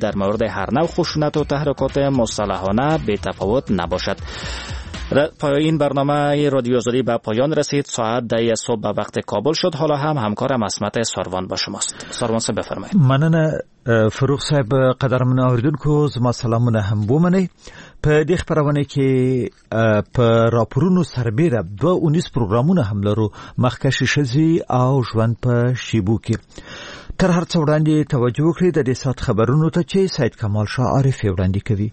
در مورد هر نوع خشونت و تحرکات مسلحانه بی‌تفاوت نباشد. این برنامه رادیو آزادی به پایان رسید. ساعت 10 صبح به وقت کابل شد. حالا هم همکارم عصمت ساروان با شماست. ساروان صاحب بفرمایید. مننه فروغ صاحب. قدرمن اوریدونکو زما سلامونه هم بومنئ. په دې خبرونه کې په راپورونو سربېره 2 پروګرامونه هم لرو، مخکښې ښځې او ژوند په شیبو کې. تر هر څه وړاندې توجه وکړئ د دې ساعت خبرونو ته چې سید کمال شاه عارف وړاندې کوي.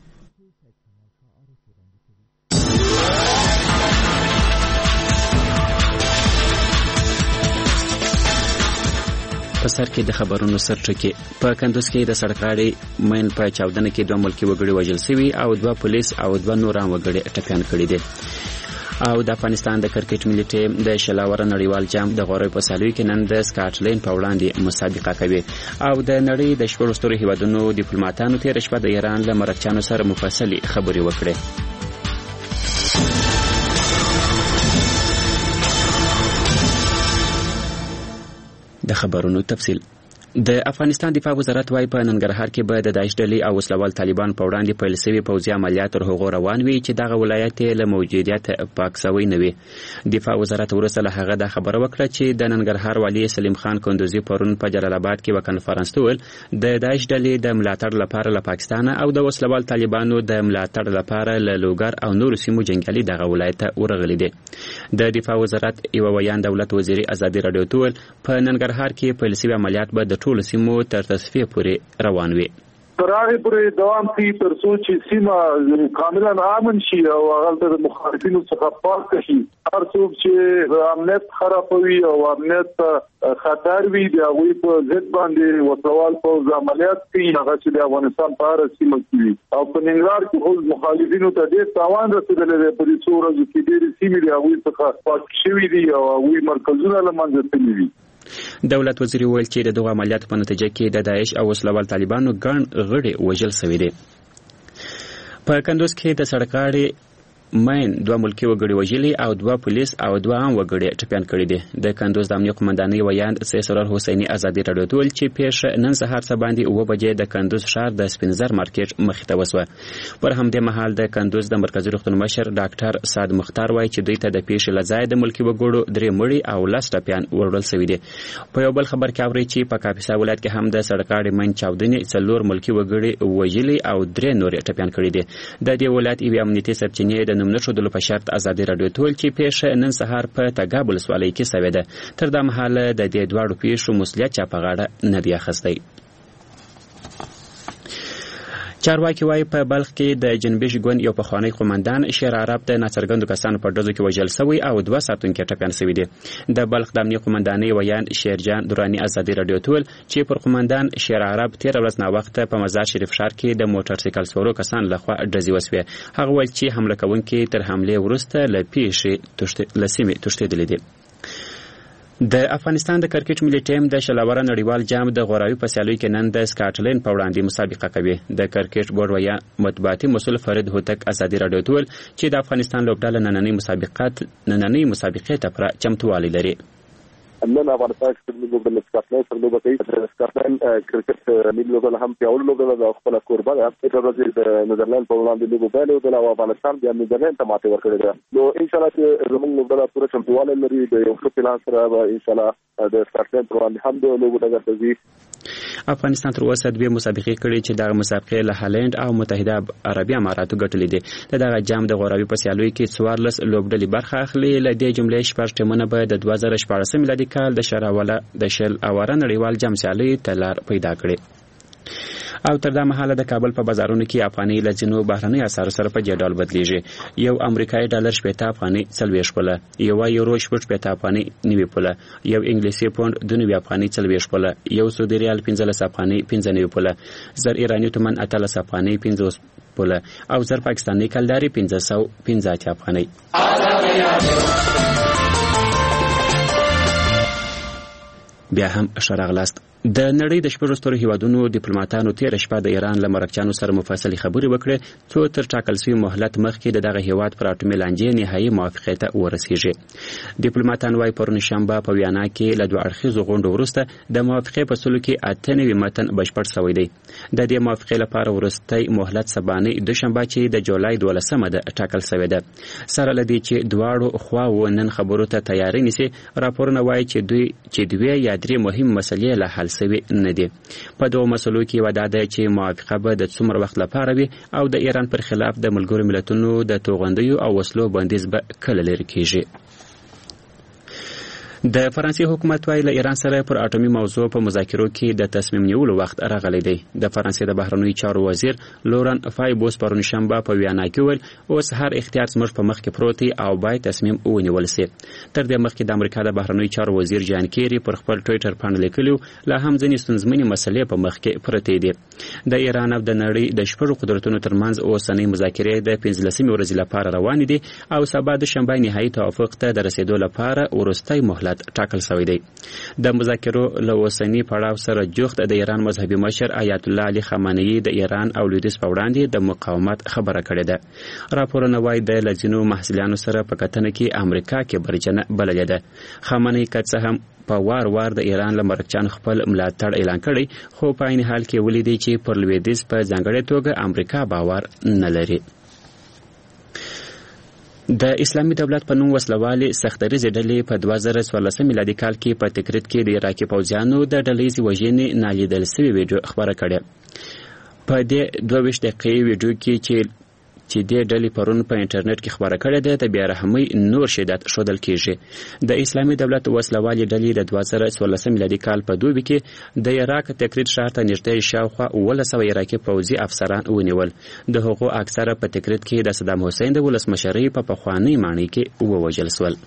په سر کې د خبرونو سرټکی. په کندوز کې د سړکاړي مین په چاودنه کې 2 ملکی وګړي وژل شوي او 2 پولیس او 2 نور وګړي ټپيان کړي دي. او د افغانستان د کرکټ ملي ټیم د شلاور نړیوال جام د غوړې په سالوي کې نن د سکاټلند په وړاندې مسابقه کوي. او د نړۍ د شپږ ستورو هیوادونو ډیپلوماټانو تیر شپه د ایران له مرکچانو سره مفصلي خبرې وکړې. د خبرونو تفصیل. د افغانستان دفاع وزارت وايي په ننګرهار کې به د داعش ډلې او وسلوال طالبان په وړاندې پیل شوي پوځي عملیات تر هغو روان وي چې دغه ولایت له موجودیت پاک شوی نه وي. دفاع وزارت وروسته له هغه د خبره وکړه چې د ننګرهار والي سلیم خان کندوزي پرون په جلال آباد کې په کنفرانس ټول د داعش ډلې د ملاتړ لپاره له پاکستان او د وسلوال طالبانو د ملاتړ لپاره له لوګر او نور سیمو جنگیالي دغه ولایت ورغلي دي. د دفاع وزارت یو ویان دولت وزیر ازادي رادیو ټول په ننګرهار کې پیل شوي عملیات به د ټولو سیمو تر تصفیه پورې روان وي. ترغه پورې دوام کوي تر څو چې سیمه کاملا امن شي او هغه د مخالفینو څخه پاک شي. هر څوک چې امنیت خرابوي او امنیت خطر وي د هغوی په ضد باندې وسوال پوځ عملیات کوي هغه چې د افغانستان په هر سیمه کې وي. او په ننګرهار کې خو مخالفینو ته ډېر تاوان رسېدلی دی. په دې څو ورځو کې ډېرې سیمې د هغوی څخه پاک شوي دي او هغوی مرکزونه له منځه تللي دي. دولت وزیر ویل چې د دغه عملیاتو په نتیجه کې د داعش او وسلوال طالبانو ګڼ غړي وژل شوي دي. په کندوز کې د سړکاړي مین 2 ملکی وګړي وژلي او 2 پولیس او 2 عام وګړي ټپيان کړي دي. د کندوز د امنیت قومندانۍ ویان سرور حسیني ازادي رادیو ټول چې پیښ نن سهار څه باندې 9 بجې د کندوز ښار د سپینزر مارکیټ مخې ته وسوه. پر همدې مهال د کندوز د مرکزی روغتون مشر ډاکټر سعد مختار وایي چې دوی ته د پیښې لځای د ملکی وګړو 3 مړي او 10 ټپيان وړل شوي دي. په یو بل خبر کې اوري چې په کاپیسا ولایت کې هم د سړکاړي مین چاودنې 4 ملکی وګړي وژلي او 3 نور ټپيان کړي دي. د دې ولایت یو امنیتي سرچینې د نوم نشودلو په شرط ازادي رادیو ټول چې پیښه نن سهار په تګاب ولسوالۍ کې شوې ده. تر دا مهاله د دې دواړو پیښو مسؤلیت چا په غاړه نه دی اخیستی. چارواکي وايي په بلخ کې د جنوبي ژغون یو پخوانی قومندان شیر عرب د ناڅرګندو کسانو په ډزو کې وژل شوی او 2 ساتونکي ټپيان شوي دي. د بلخ د امنیت قومندانۍ ویان شیرجان درانی ازادي رادیو ټول چې پر قومندان شیر عرب 13 ورځې نه وخت په مزار شریف ښار کې د موټر سایکل سوارو کسان لخوا ډزې وسوي. هغه ویل چې حمله کوونکي تر حمله وروسته له پیښې لسیمې تښتېدلي دي. د افغانستان د کرکټ ملي ټیم د شلاور نړیوال جام د غوراوي په سیالۍ کې نن د سکاټلند په وړاندې مسابقه کوي. د کرکټ بورډ ویان مطبوعاتي مسؤل فرید هوتک ازادي رادیو ټول چې د افغانستان لوبډله نننۍ مسابقې ته پر چمتووالی لري. نن افغانستان کې د لوبډلې سکاټلند سره لوبه کوي. سکاټلند کرکټ ملي لوبډله هم پیاوړې لوبډله ده او خپله کوربه ده. په ورځ د نېدرلند په وړاندې لوبه پیل او افغانستان بیا نېدرلند ته ماتې ورکړې ده. نو ان شاء الله چې زموږ لوبډله پوره چمتووالی لري. د یو ښه پلان سره به ان شاء الله د سکاټلند پر وړاندې هم د لوبو ډګر ته ځي. افغانستان تر اوسه 2 مسابقې کړې چې دغه مسابقې له هالند او متحده عربي اماراتو ګټلې دي. دغه جام د غوراوي په سیالیو کې 14 لوبډلې برخه اخلي. له دې جملې 4 ټیمونه به د 2014 میلادي کال د شل اواره نړیوال جام سیالۍ ته لار پیدا کړې. او تر دا مهاله د کابل په بازارونو کې افغاني لزینو بهرنۍ اسعارو سره په جدال بدلیږي. یو امریکایي ډالر 70 افغاني 40 پوله، یو یورو 70 افغاني 90 پوله، یو انګلیسي پوند 92 افغاني 40 پوله، یو سعودي ریال 15 افغاني 95 پوله، زر ایرانی تومان 18 افغاني 50 پوله او زر پاکستاني کلداري 550 افغاني. بیا هم شراغلاست. د نړۍ د شپږ سترو هیوادونو ډیپلوماټانو تیر شپه د ایران له مرکچانو سره مفصلي خبرې وکړې څو تر ټاکل شوی مهلت مخکې دغه هیواد پر اټومي لانجې نهایي موافقه ته ورسیږي. ډیپلوماټان وايي پرون شنبه په ویانا کې له دوه اړخیزو غونډو وروسته د موافقه په سلو کې 98 متن بشپړ شوی دی. د دې موافقه لپاره ورستۍ مهلت سبانه دوشنبه چې د جولای 12مه ده ټاکل شوی ده. سره لدی چې دواړو خواو نن خبرو ته تیاری نیسي. راپورونه وايي چې دوی یا درې مهم مسلې له حل سوي نه دي. په دوه مسلو کې وعده ده چې موافقه به د څومره وخت لپاره وي او د ایران پر خلاف د ملګرو ملتونو د توغندیو او وسلو بندیز به کله لري کیږي. د فرانسې حکومت وايي له ایران سره پر اټومي موضوع په مذاکرو کې د تصمیم نیولو وخت راغلی دی. د فرانسې د بهرنیو چارو وزیر لوران فایبوس پرون شنبه په ویانا کې ویل اوس هر اختیار زموږ په مخ کې پروت دی او باید تصمیم ونیول شي. تر دې مخکې د امریکا د بهرنیو چارو وزیر جان کیری پر خپل ټویټر باندې لیکلو لا هم ځینې ستونزمنې مسلې په مخ کې پرتې دي. د ایران او د نړۍ د شپږ قدرتونو ترمنځ اوسنۍ مذاکرې د 15 ورځې لپاره روان دي او سبا د شنبه نهایي توافق ته د رسیدو لپاره ورستۍ مهلت ټاکل شوی دی. د مذاکرو له اوسني پړاو سره جوخت د ایران مذهبي مشر آیت الله علي خامنه‌ای د ایران او لویدیځ په وړاندې د مقاومت خبره کړې ده. راپورونه وايي د لزینو محصلانو سره په کتنه کې امریکا کې برجنه بللې ده. خامنه‌ای که څه هم په وار د ایران له مرکچان خپل ملاتړ اعلان کړی خو په عین حال کې ولیدي چې پر لویدیځ په ځانګړې توګه امریکا باور نه لري. د اسلامي دولت په نوم وسلوالې سختدریزې ډلې په 2014 میلادي کال کې په تکریت کې د عراقي پوځیانو د ډلهیزې وژنې نالیدل شوې ویډیو خبره کړې. په دې 22 دقیقې ویډیو کې چې دې ډلې پرون په انټرنیټ کې خبره کړې ده د بیارحمۍ نور شدت ښودل کیږي. د اسلامي دولت وسلوالې ډلې د 2014 میلادي کال په دوبي کې د عراق تکریت ښار ته نږدې شاوخوا 1900 عراقي پوځي افسران ونیول. د هغو اکثره په تکریت کې د صدام حسین د ولسمشرۍ په پخوانۍ ماڼۍ کې ووژل شول.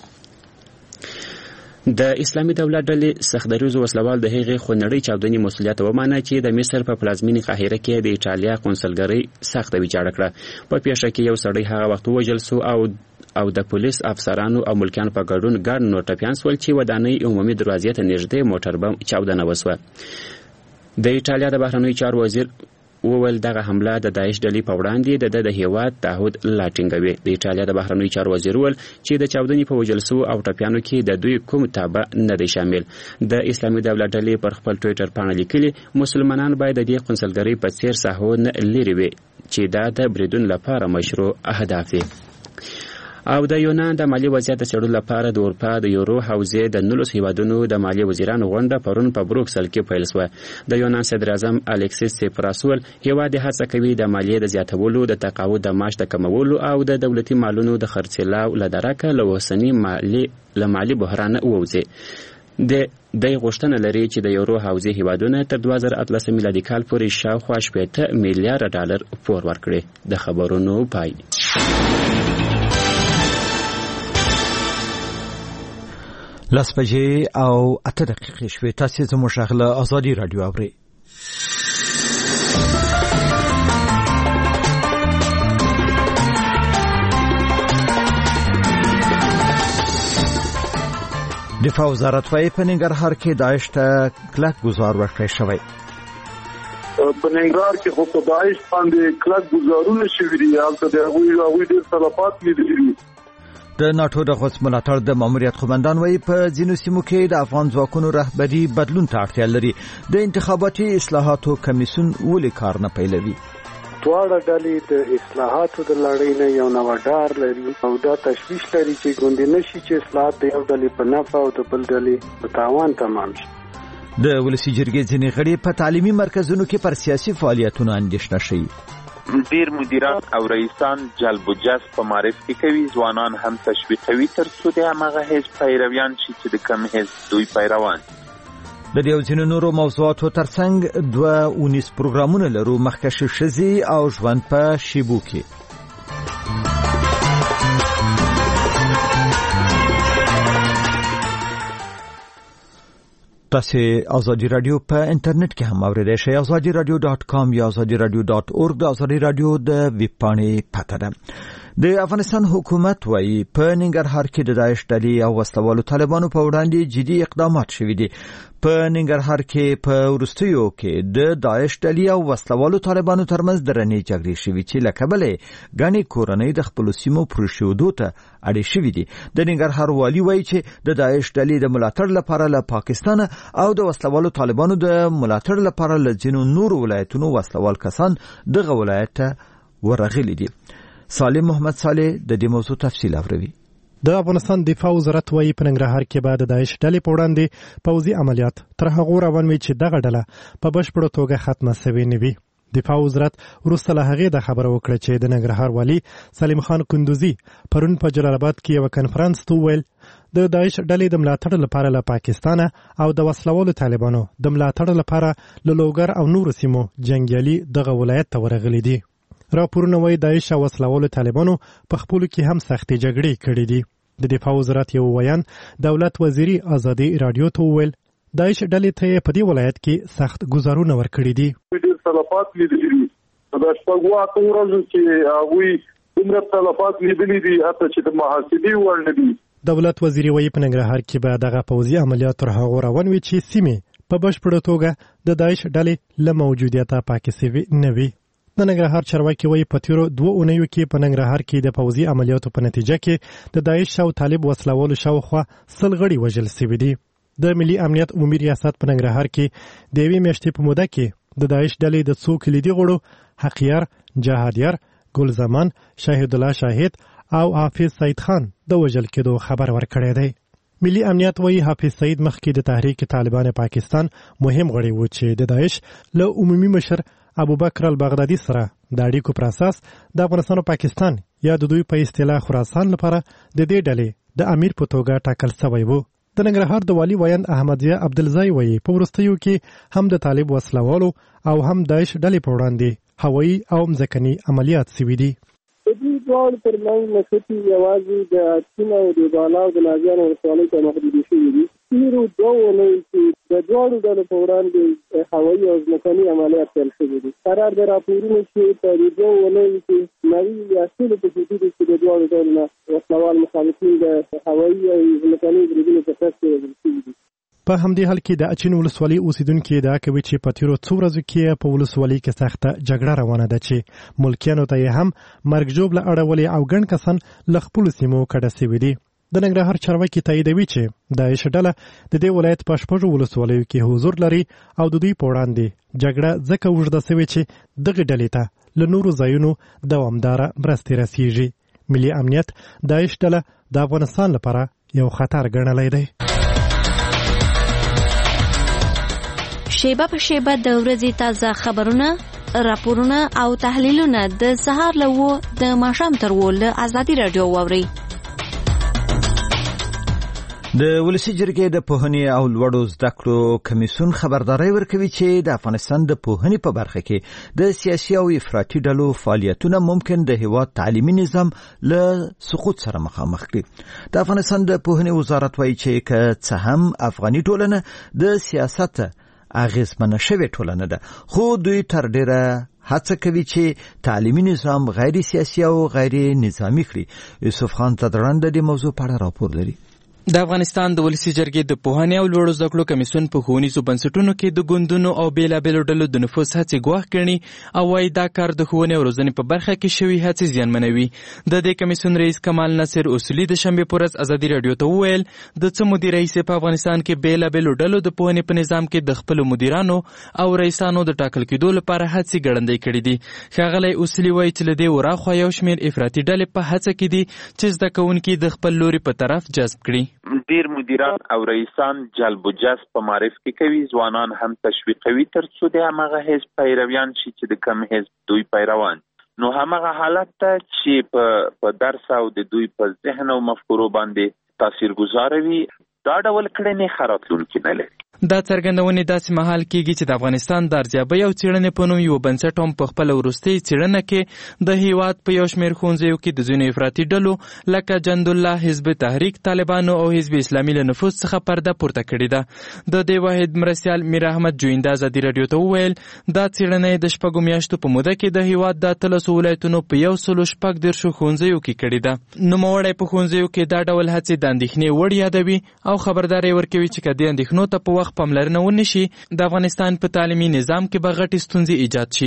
د اسلامي دولت ډلې سختدریزو وسلوال د هغې خونړۍ چاودنې مسؤلیت ومانه چې د مصر په پلازمینې قاهره کې د ایټالیا قونسلګرۍ سخته ویجاړه کړه. په پیښه کې یو سړی هغه وخت ووژل سو او د پولیس افسرانو او ملکیانو په ګډون ګڼ نور ټپیان سول چې ودانۍ عمومي دروازې ته نږدې موټر بم چاودنه وسوه. د ایټالیا د بهرنیو چارو وزیر وویل دغه حمله د داعش ډلې په وړاندې د هیواد تعهد لا ټینګوي. د ایټالیا د بهرنیو چارو وزیر وویل چې د چاودنې په وژل شوو او ټپیانو کې د دوی کوم تابع نه دی شامل. د اسلامي دولت ډلې پر خپل ټویټر باندې لیکلي مسلمانان باید د دې قونسلګرۍ په څیر ساحو نه لرې وي چې دا د بریدون لپاره مشروع اهداف دي. او د یونان د مالی وضعیت د څېړلو لپاره د اروپا د یورو حوزې د 19 هیوادونو د مالی وزیرانو غونډه پرون په بروکسل کې پیل شوه. د یونان صدر اعظم الکسیس سیپراس ویل هیواد هڅه کوي د مالیې د زیاتولو، د تقاعد د معاش د کمولو او د دولتي مالونو د خرڅلاو له درکه له اوسني مالي بحران ووځي. د غوښتنه لري چې د یورو حوزې هیوادونه تر 2018 میلادي کال پورې شاوخوا 80 میلیارډ ډالر پور ورکړي. د خبرونو پای. لاس بجې او 8 دقیقې شوې. تاسو زموږ غږ له ازادي رادیو اورئ. دفاع وزارت وايي په ننګرهار کې داعش ته کلک گزار ورکړی شوی. په ننګرهار کې خو په داعش باندې کلک گزارونه شوي دي. هلته د هغوی ډېر تلفات لیدلي دي. د ناتو د غوث ملاتړ د ماموریت قومندان وايي په ځینو سیمو کې د افغان ځواکونو رهبري بدلون ته اړتیا لري. د انتخاباتي اصلاحاتو کمیسیون ولې کار نه پیلوي؟ دواړه ډلې د اصلاحاتو د لړۍ نه یو نوی ډار لري او دا تشویش لري چې ګوندې نشي چې اصلاحات د یو ډلې په نفع او د بل ډلې په تاوان تمام شي. د ولسي جرګې ځینې غړي په تعلیمي مرکزونو کې پر سیاسي فعالیتونو اندېښنه شي. ډیر مدیران او رئیسان جلب و جذب په معرفي کوي، ځوانان هم تشویقوي تر څو د همغه حزب پیرویان شي چې د کوم حزب دوی پیروان. د دې ځینو نورو موضوعاتو ترڅنګ 2 پروګرامونه لرو. مخکښ ښځې او ژوند په شیبو کې. تاسو آزادی رادیو په انټرنیټ کې هم اوریدئ شئ. azadiradio.com یا azadiradio.org د آزادی رادیو د ویب پاڼې پته ده. د افغانستان حکومت وايي په ننګرهار کې د داعش ډلې او وسلوالو طالبانو په وړاندې جدي اقدامات شوي دي. په ننګرهار کې په وروستیو کې د داعش ډلې او وسلوالو طالبانو ترمنځ درنې جګړې شوي چې له کبله ګڼې کورنۍ د خپلو سیمو پرېښودو ته اړې شوي دي. د ننګرهار والي وايي چې د داعش ډلې د ملاتړ لپاره له پاکستان او د وسلوالو طالبانو د ملاتړ لپاره له ځینو نورو ولایتونو وسلوال کسان دغه ولایت ته ورغلي دي. سالم محمد صالح د دې موضوع تفصیل اوري. د افغانستان دفاع وزارت وايي په ننګرهار کې بعد د داعش ډلې په وړاندې پوځي عملیات تر هغه روان وي چې دغه ډله په بشپړه توګه ختمه شوې نه وي. دفاع وزارت وروسته له هغې د خبره وکړه چې د ننګرهار والي سلیم خان کندوزي پرون په جلال آباد کې یو کنفرانس ته وویل د داعش ډلې د ملاتړ لپاره له پاکستان او د وسلوالو طالبانو د ملاتړ لپاره له لوګر او نورو سیمو جنگیالي دغه ولایت ته ورغلي دي. راپورونه وايي داعش او وسلوالو طالبانو په خپلو کې هم سختې جګړې کړې دي. د دفاع وزارت یو ویان دولت وزیري ازادي رادیو ته وویل داعش ډلې ته په دې ولایت کې سخت ګزارونه ورکړي دي. ډېر تلفات لیدلي دي. د شپږو اتو ورځو کې هغوی دومره تلفات لیدلي دي حتی چې د محاسبې وړ نه دي. دولت وزیري وايي په ننګرهار کې به دغه پوځي عملیات تر هغو روان وي چې سیمې په بشپړه توګه د داعش ډلې له موجودیته پاکې سوي نه وي. د ننګرهار چارواکي وايي په تیرو 2 اونیو کې په ننګرهار کې د پوځي عملیاتو په نتیجه کې د داعش او طالب وسلوالو شاوخوا 100 غړي وژل شوي دي. د ملي امنیت عمومي ریاست په ننګرهار کې د یوې میاشتې په موده کې د داعش ډلې د څو کلیدي غړو حقیار، جهادیار، ګل زمان، شاهد الله شاهد او حافظ سید خان د وژل کېدو خبر ورکړی دی. ملي امنیت وايي حافظ سید مخکې د تحریک طالبان پاکستان مهم غړی و چې د داعش له عمومي مشر ابوبکر البغدادي سره د اړیکو پر اساس د افغانستان او پاکستان یا د دوی په اصطلاح خراسان لپاره د دې ډلې د امیر په توګه ټاکل شوی و. د ننګرهار د والي ویاند احمدزیه عبدالزای وايي په وروستیو کې هم د طالب وسلوالو او هم داعش ډلې په وړاندې هوایي او مځکني عملیات شوي دي. د دې ډول ترمنځ نښتې یوازې د چین او د بالا او د نازیانو ولسوالۍ ته محدودې شوي دي. تېرو 2 اونیو کې د دواړو ډلو په وړاندې هوایي او ځمکني عملیات پیل شوي دي. قرار د راپورونو چې په دې 2 اونیو کې 90 یا 100 په حدودو کې د دواړو ډلو نه وسلوال مخالفین د هوایي او ځمکني بریدونو په ترڅ کې وژل شوي دي. په همدې حال کې د اچین ولسوالۍ اوسیدونکي ادعا کوي چې په تیرو 2 ورځو کې په ولسوالۍ کې سخته جګړه روانه ده چې ملکیانو ته یې هم مرګ ژوبله اړولې او ګڼ کسان له خپلو سیمو کډه شوي دي. د ننګرهار چارواکي تاییدوي چې داعش ډله د دې ولایت په 6 ولسوالیو کې حضور لري او د دوی په وړاندې جګړه ځکه اوږده شوې چې دغې ډلې ته له نورو ځایونو دوامداره مرستې رسیږي. ملي امنیت داعش ډله د افغانستان لپاره یو خطر ګڼلی دی. شیبه په شیبه د ورځې تازه خبرونه، راپورونه او تحلیلونه د سهار له 9 د ماښام تر 10 له ازادي رادیو واورئ. د ولسی جرګې د پوهنې او لوړو زده کړو کمیسیون خبرداري ورکوي چې د افغانستان د پوهنې په برخه کې د سیاسي او افراطي ډلو فعالیتونه ممکن د هیواد تعلیمي نظام له سقوط سره مخامخ کړي. د افغانستان د پوهنې وزارت وايي چې که څه هم افغاني ټولنه د سیاست اغیزمنه شوې ټولنه ده، خو دوی تر ډیره هڅه کوي چې تعلیمي نظام غیر سیاسي او غیر نظامی کړي. یوسف خان تدران د دې موضوع په اړه راپور لري. د افغانستان د ولسی جرګې د پوهنې او لوړو زده کړو کمیسیون په ښوونیزو بنسټونو کې د ګوندونو او بیلابیلو ډلو د نفوذ هڅې ګواښ کړي او وايي دا کار د ښوونې او روزنې په برخه کې شوي هڅې زیانمنوي. د دې کمیسیون رئیس کمال ناصر اصولي د شنبې په ورځ ازادي راډیو ته وویل د څه مودې راهیسې په افغانستان کې بیلابیلو ډلو د پوهنې په نظام کې د خپلو مدیرانو او رئیسانو د ټاکل کېدو لپاره هڅې ګړندۍ کړي دي. ښاغلی اصولي وايي چې له دې وراخوا یو شمېر افراطي ډلې په هڅه کې دي چې زده کوونکي د خپل لوري په طرف جذب کړي. ډیر مدیران او رئیسان جلب و جذب په معرف کې کوي، ځوانان هم تشویقوي تر څو د همغه حزب پیرویان شي چې د کم حزب دوی پیروان. نو همغه حالت ته چې په درس او د دوی په ذهن او مفکورو باندې تاثیر گذار وي، دا ډول کړنې خراتلونکي نه لري. دا څرګندونې داسې مهال کېږي چې د افغانستان د ارزیابۍ او څېړنې په نوم یو بنسټ هم په خپله وروستۍ څېړنه کې د هېواد په یو شمېر ښوونځیو کې د ځینو افراطي ډلو لکه جندالله، حزب تحریک طالبانو او حزب اسلامي له نفوذ څخه پرده پورته کړې ده. د دې واحد مرستیال میر احمد جوینده ازادي راډیو ته وویل دا څېړنه د 6 میاشتو په موده کې د هېواد د 13 ولایتونو په 114 ښوونځیو کې کړې ده. نوموړی په ښوونځیو کې دا ډول هڅې د اندېښنې وړ یادوي او خبرداری ورکوي چې که دې اندېښنو ته په وخت پاملرنه ونه شي د افغانستان په تعلیمي نظام کې به غټې ستونزې ایجاد شي.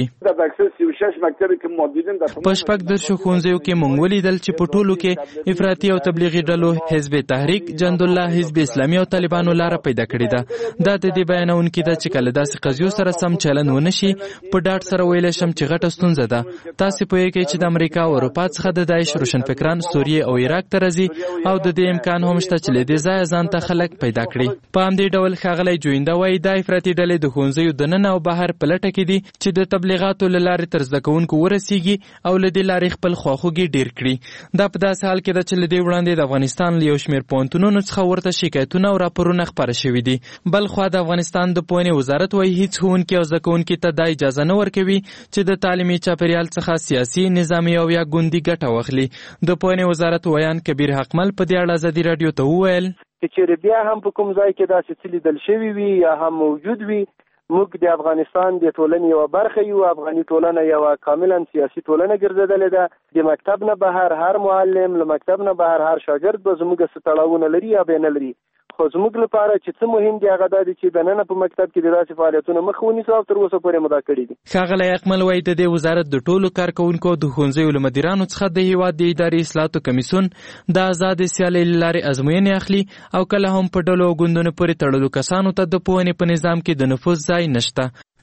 په 14 ښوونځیو کې موږ ولیدل چې په ټولو کې افراطي او تبلیغي ډلو حزب تحریک، جندالله، حزب اسلامي او طالبانو لاره پیدا کړې ده. دا د دې بیانونکي ده چې کله داسې قضیو سره سم چلن ونه شي په ډاډ سره ویلی شم چې غټه ستونزه ده. تاسې پوهیږئ چې د امریکا او اروپا څخه د داعش روشنفکران سوریې او عراق ته راځي او د دې امکان هم شته چې له دې ځایه ځان ته خلک پیدا کړي. په همدې ډول ښاغلی جوینده وایي دا افراطي ډلې د ښوونځیو دننه او بهر په لټه کې دي چې د تبلیغاتو له لارې تر زده کوونکو ورسیږي او له دې لارې خپل خواخوږي ډیر کړي. دا په داسې حال کې ده چې له دې وړاندې د افغانستان له یو شمېر پوهنتونونو څخه ورته شکایتونه او راپورونه خپاره شوي دي. بل خوا د افغانستان د پوهنې وزارت وایي هیڅ ښوونکي او زده کوونکي ته دا اجازه نه ورکوي چې د تعلیمي چاپیریال څخه سیاسي، نظامي او یا ګوندي ګټه واخلي. د پوهنې وزارت ویان کبیر حقمل په دې اړه ازادي راډیو ته وویل چې بیا هم په کوم ځای کې داسې څه لیدل شوي وي یا هم موجود وي، موږ د افغانستان د ټولنې یوه برخه یو. افغاني ټولنه یوه کاملا سیاسي ټولنه ګرځېدلې ده. د مکتب نه بهر هر معلم، له مکتب نه بهر هر شاګرد به زموږ څه تړاوونه لري یا به نه لري. خو زموږ لپاره چې څه مهم دی هغه دا دی چې دننه په مکتب کې د داسې فعالیتونو مخه ونیسو او تر اوسه پورې مو دا کړي دي. ښاغلی اقمل وایي د دې وزارت د ټولو کارکوونکو د ښوونځیو له مدیرانو څخه د هېواد د اداري اصلاحاتو کمیسیون د ازادې سیالۍ له لارې ازموینې اخلي او کله هم په ډلو او ګوندونو پورې تړلو کسانو ته د پوهنې په نظام کې د نفوذ ځای نشته.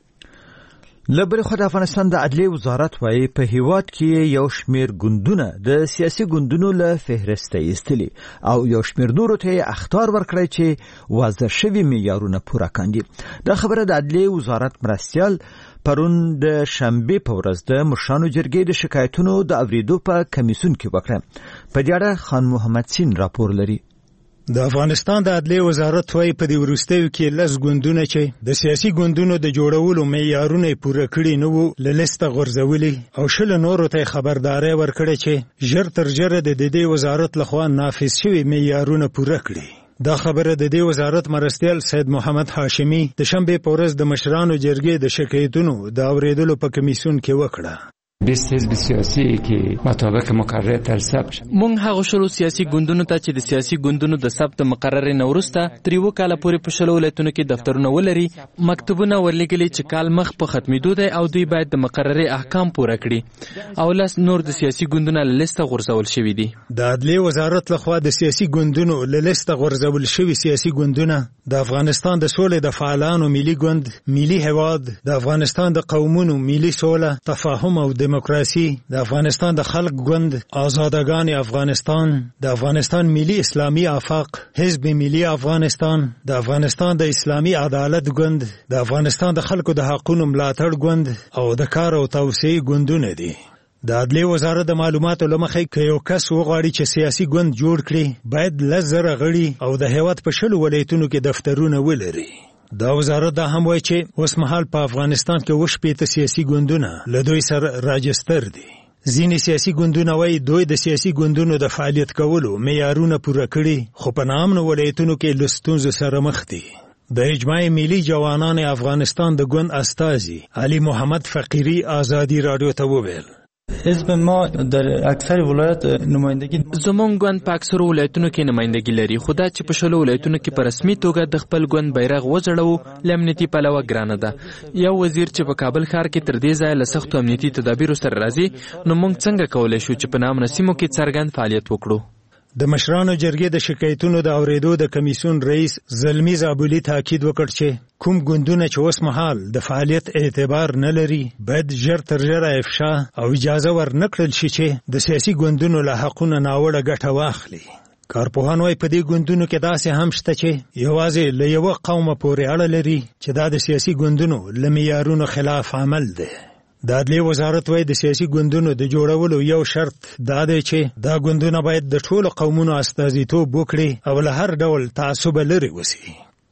له بلې خوا د افغانستان د عدلیې وزارت وایي په هیواد کې یو شمېر ګوندونه د سیاسي ګوندونو له فهرسته ایستلي او یو شمېر نورو ته یې اخطار ورکړی چې واضح شوي معیارونه پوره کاندي. دا خبره د عدلیې وزارت مرستیال پرون د شنبې په ورځ د مشرانو جرګې د شکایتونو د اورېدو په کمیسیون کې وکړه. په دې اړه خان محمد سین راپور لري. د افغانستان د عدلیې وزارت وایي په دې وروستیو کې 10 ګوندونه چې د سیاسي ګوندونو د جوړولو معیارونه پوره کړي نه وو له لیسته غورځولي او 20 نورو ته خبرداری ورکړي چې ژر تر ژره د دې وزارت لخوا نافذ شوي معیارونه پوره کړي. دا خبره د دې وزارت مرستیال سید محمد هاشمی د شنبې په ورځ د مشرانو جرګې د شکایتونو د اورېدلو په کمیسیون کې وکړه. 20 حزب سیاسي کې مطابق مقرره تر ثبت مونږ هغه شروع سیاسي ګوندونو ته چې د سیاسي ګوندونو د ثبت مقرره نه وروسته 3 کال پورې په 20 ولایتونو کې دفترونه ولري مکتوبونه ورلګلي چې کال مخ په ختمېدو دی او دوی باید د مقرره احکام پوره کړي او لاس نور د سیاسي ګوندونو له لیسته غورځول شوي دي. د عدلیې وزارت لخوا د سیاسي ګوندونو له لیسته غورځول شوي سیاسي ګوندونه د افغانستان د سولې د فعالانو ملي ګوند، ملي هواد، د افغانستان د قومونو ملي سوله، تفاهم او دموکراسي، د افغانستان د خلق ګوند، آزادګان افغانستان، د افغانستان ملي اسلامي آفاق، حزب ملي افغانستان، د افغانستان د اسلامي عدالت ګوند، د افغانستان د خلکو د حقوقو ملاتړ ګوند او د کار او توسعې ګوندونه دي. د عدلیې وزارت د معلوماتو له مخې که یو کس وغواړي چې سیاسي ګوند جوړ کړي باید 10,000 غړي او د هیواد په 20 ولایتونو کې دفترونه ولري. دا وزارت دا هم وایي چې اوس مهال په افغانستان کې 80 سیاسي ګوندونه له دوی سره راجستر دي. ځینې سیاسي ګوندونه وایي دوی د سیاسي ګوندونو د فعالیت کولو معیارونه پوره کړي خو په ناامنو ولایتونو کې له ستونزو سره مخ دي. د اجماع ملي جوانان افغانستان د ګوند استازي علي محمد فقیری ازادي رادیو ته وویل حزب ما در اکثر ولایت نمایندگی زمونږ ګوند په اکثرو ولایتونو کې نمایندګي لري خو دا چې په 20 ولایتونو کې په رسمي توګه د خپل ګوند بیرغ وځړو له امنیتي پلوه ګرانه ده. یو وزیر چې په کابل ښار کې تر دې ځایه له سختو امنیتي تدابیرو سره راځي نو موږ څنګه کولی شو چې په نامنه سیمو کې څرګند فعالیت وکړو. د مشرانو جرګې د شکایتونو د اورېدو د کمیسیون رئیس زلمی زابلی تاکید وکړ چې کوم ګوندونه چې اوس مهال د فعالیت اعتبار نه لري باید ژر تر ژره افشا او اجازه ورنکړل شي چې د سیاسي ګوندونو له حقونو ناوړه ګټه واخلي. کارپوهان وايي په دې ګوندونو کې داسې هم شته چې یوازې له یوه قومه پورې اړه لري چې دا د سیاسي ګوندونو له معیارونو خلاف عمل دی. د عدلیې وزارت وایي د سیاسي ګوندونو د جوړولو یو شرط دا دی چې دا ګوندونه باید د ټولو قومونو استازیتوب وکړي او له هر ډول تعصب لرې وسي.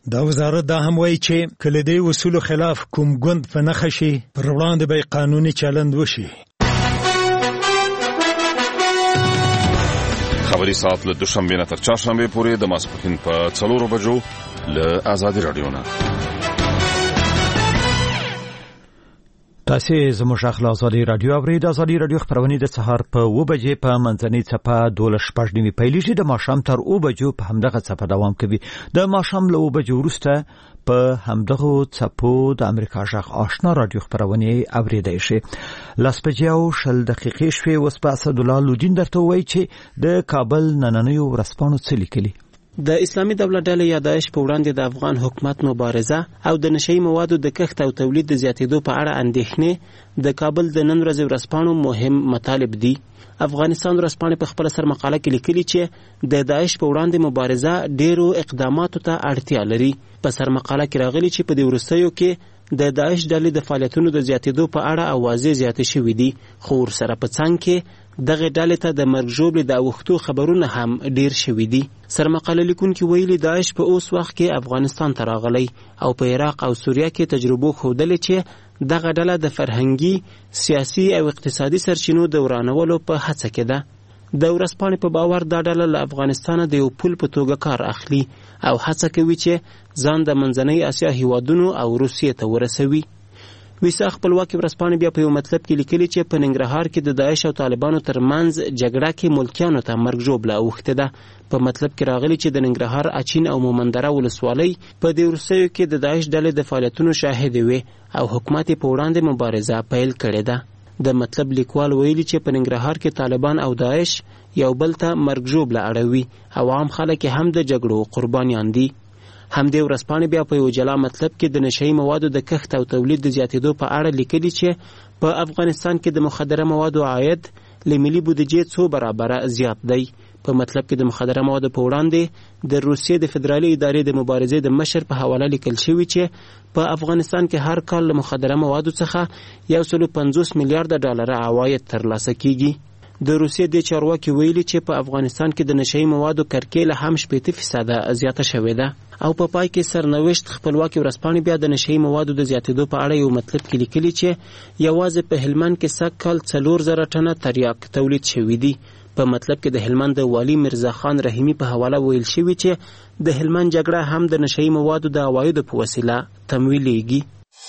دا وزارت دا هم وایي چې کله د اصولو خلاف کوم ګوند په نښه شي پر وړاندې به قانوني چلند وشي. خبري ساعت له دوشنبه نه تر چهارشنبه پورې د ماسپښین په 4 بجو له آزادي رادیو نه. تاسو زموږ خپل آزادي رادیو اورید. آزادي رادیو خبرونه د سهار په 2 بجې په منځنۍ څپه 12:15 پیلېږي، د ماښام تر 2 بجو په همدغه څپه دوام کوي. د ماښام له 2 بجو وروسته په همدغه څپو د امریکا جغ آشنا رادیو خبرونه اوریدای شي. لاس بجاو شل دقیقې شوي. اوس په اسد الله لودین درته وایي چې د کابل نننیو ورځپاڼو څه لیکلي. د اسلامي دولت ډلې یا داعش په وړاندې د افغان حکومت مبارزه او د نشئی موادو د کښت او تولید د زیاتېدو په اړه اندېښنې د کابل د نن ورځې ورځپاڼو مهم مطالب دي. افغانستان ورځپاڼې په خپل سر مقاله کې لیکلي چې د داعش په وړاندې مبارزه ډېرو اقداماتو ته اړتیا لري. په سر مقاله کې راغلي چې په دې وروستیو کې د داعش ډلې د فعالیتونو د زیاتېدو په اړه اوازې زیاتې شوې دي، خو ورسره په څنګ کې دغه ډلې ته د مرګ ژوبلې د اوښتو خبرونه هم ډیر شوي دي. سرمقاله لیکونکي ویلي داعش په اوس وخت کې افغانستان ته راغلی او په عراق او سوریه کې تجربو ښودلې چې دغه ډله د فرهنګي، سیاسي او اقتصادي سرچینو د ورانولو په هڅه کې ده. د ورځپاڼې په باور دا ډله له افغانستانه د یو پل په توګه کار اخلي او هڅه کوي چې ځان د منځنۍ اسیا هیوادونو او روسیې ته ورسوي. ویسا خپلواکي ورځپاڼې بیا په یو مطلب کې لیکلي چې په ننګرهار کې د داعش او طالبانو ترمنځ جګړه کې ملکیانو ته مرګ ژوبله اوښتې ده. په مطلب کې راغلي چې د ننګرهار اچین او مومندره ولسوالۍ په دې وروستیو کې د داعش ډلې د فعالیتونو شاهدې وې او حکومت یې په وړاندې مبارزه پیل کړې ده. د مطلب لیکوال ویلي چې په ننګرهار کې طالبان او داعش یو بل ته مرګ ژوبله اړوي او عام خلک هم د جګړو قربانیان دي. همدې ورځپاڼې بیا په یو جلا مطلب کې د نشئی موادو د کښت او تولید د زیاتېدو په اړه لیکلي چې په افغانستان کې د مخدره موادو عاید له ملي بودیجې 2 برابره زیات دی. په مطلب کې د مخدره موادو په وړاندې د روسیې د فدرالي ادارې د مبارزې د مشر په حواله لیکل شوی چې په افغانستان کې هر کال له مخدره موادو څخه 150 میلیارډ ډالر عواید ترلاسه کیږي. د روسیې د چارواکي ویلي چې په افغانستان کې د نشئی موادو کرکیله هم 80% زیاته شوې ده. او په پای کې سرنوشت خپلواکي ورځپاڼې بیا د نشئی موادو د زیاتېدو په اړه یو مطلب کې لیکلي چې یوازې په هلمند کې سږکال 4000 ټنه تریاک تولید شوي دي. په مطلب کې د هلمند د والي مرزا خان رحیمی په حواله ویل شوی چې د هلمند جګړه هم د نشئی موادو د عوایدو په وسیله تمویلېږي.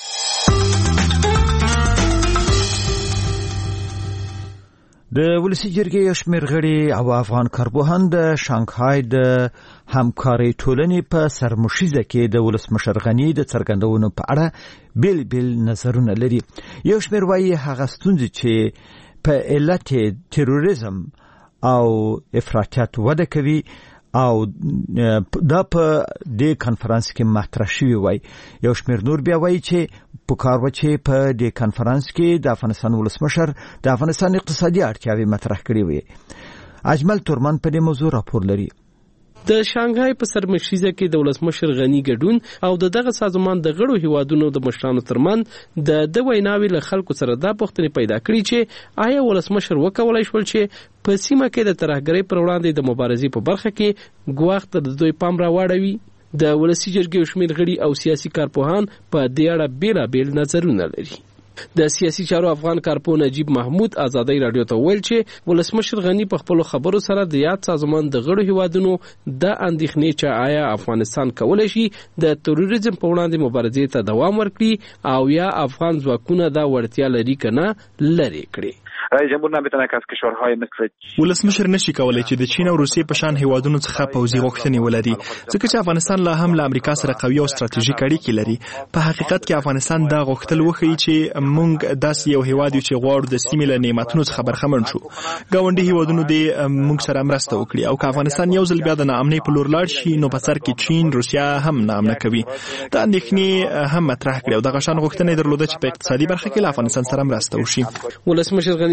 د ولسی جرګې یو شمېر غړي او افغان کارپوهان د شانګهای د همکارۍ ټولنې په سرمشیزه کې د ولسمشر غني د څرګندونو په اړه بیل نظرونه لري. یو شمېر وایي هغه ستونزې چې په علت تروریزم او افراطیت وده کوي او دا په دې کانفرنس کې مطرح شوی وای. یو شمېر نور بیا وایي چې په کار و چې په دې کانفرنس کې د افغانستان ولسمشر د افغانستان اقتصادي اړتیاوې مطرح کړې وي. اجمل تورمن په دې موضوع راپور لري. د شانګهای په سرمشیزه کې د ولسمشر غني ګډون او دغه سازمان د غړو هیوادونو د مشرانو ترمن د ویناوي له خلکو سره دا پوښتنه پیدا کړې چې آیا ولسمشر وکولای شول چې په سیمه کې د ترهګرۍ پر وړاندې د مبارزې په برخه کې ګواښ ته د دوی پام راوړوي. د ولسی جرګې شمېر غړي او سیاسي کارپوهان په دې اړه بیلابیل نظرونه لري. د سیاسي چارو افغان کارپوه نجیب محمود آزادۍ رادیو ته ویل چې ولسمشر غني په خپل خبرو سره د یاد سازمان د غړو هیوادونو د اندېښنې چې آیا افغانستان کولای شي د تروریزم په وړاندې مبارزې ته دوام ورکړي او یا افغان ځواکونه دا وړتیا لري کنه لري کړي. رئیس جمهور نمیتونه که از کشورهای مثل ولسمشر نشي کولای چې د چین او روسیې په شان هیوادونو څخه پوځي غوښتنې ولري ځکه چې افغانستان لا هم له امریکا سره قوي او ستراتیژیک اړیکې لري. په حقیقت کې افغانستان دا غوښتل وښیي چې موږ داسې یو هیواد یو چې غواړو د سیمې له نعمتونو څخه برخمن شو. ګاونډي هیوادونو دې موږ سره مرسته وکړي او که افغانستان یو ځل بیا د ناامنۍ په لور لاړ شي نو په سر کې چین روسیا هم ناامنه کوي. دا اندېښنې هم مطرح کړې او دغه شان غوښتنې درلوده چې په اقتصادي برخه کې له افغانستان سره مرسته وشي. ولسمشر غني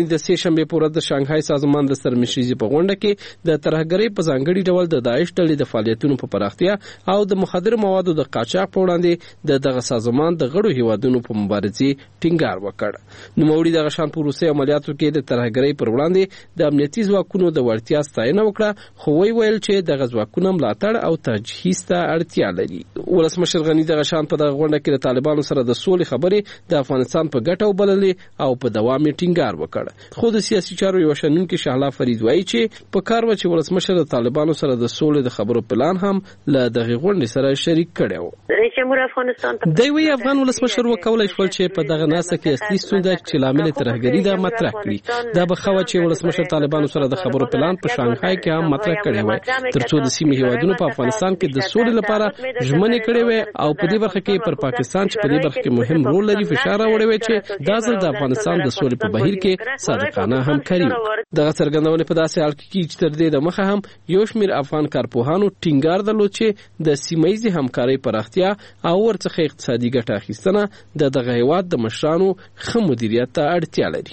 د سه شنبه په ورځ د شانګهای سازمان د سرمشري په غونډه کې د ترهګرۍ په ځانګړي ډول د داعش ډلې د فعالیتونو په پراختیا او د مخدر موادو د قاچاق په وړاندې دغه سازمان د غړو هیوادونو په مبارزې ټینګار وکړ. نو موري دغه شان په روسي عملیاتو کې د ترهګرۍ پر وړاندې د امنیتي ځواکونو د وړتیا ستاینه وکړه، خو ویل چې دغه ځواکونه ملاتړ او تجهیز ته اړتیا لري. ولسمشر غنی دغه شان په دغه غونډه کې د طالبانو سره د سولې خبرې د افغانستان په ګټه وبللې او په دوام یې ټینګار وکړ. خو د سیاسي چارو یو شنونکي شهلا فرید وایي چې په کار و چې ولسمشر د طالبانو سره د سولې د خبرو پلان هم له دغه غونډې سره شریک کړی و. رئیس جمهور افغانستان دی وی افغان ولسمشر وکولای شول چې په دغه ناسه کې اصلي ستونزه چې لامل ترهګري دا مطرح کړي. دا به خو چې ولسمشر طالبانو سره د خبرو پلان په شانګهای کې هم مطرح کړی و ترڅو د سیمې هیوادونو په افغانستان کې د سولې لپاره ژمنې کړې وي او په دې برخه کې پر پاکستان چې په دې برخه کې مهم رول لري فشار راوړی وي چې دا ځل د افغانستان د سولې په بهیر کې صادقانه همکاري دغه څرګندونه په داسې حال کې چې تر دې د مخه هم یو شمېر افغان کارپوهانو ټینګار درلود چې د سیمایي همکارۍ پراختیا او ورڅخه اقتصادي ګټه اخیستنه دغه هیواد د مشرانو ښه مدیریت ته اړتیا لري.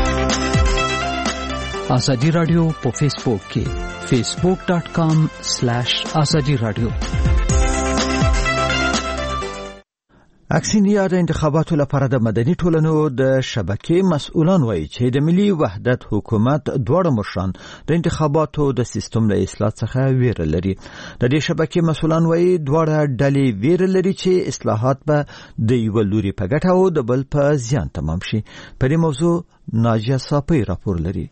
آزادی رادیو په فیسبوک کې facebook.com/azadi radio. اکسینیا د انتخاباتو لپاره د مدني ټولنو د شبکې مسؤلان وایي چې د ملي وحدت حکومت دواړه مشران د انتخاباتو د سیستم له اصلاح څخه ویره لري. د دې شبکې مسؤلان وایي دواړه ډلې ویره لري چې اصلاحات به د یو لوري په ګټه او د بل په زیان تمام شي. په دې موضوع ناجیه صافی راپور لري.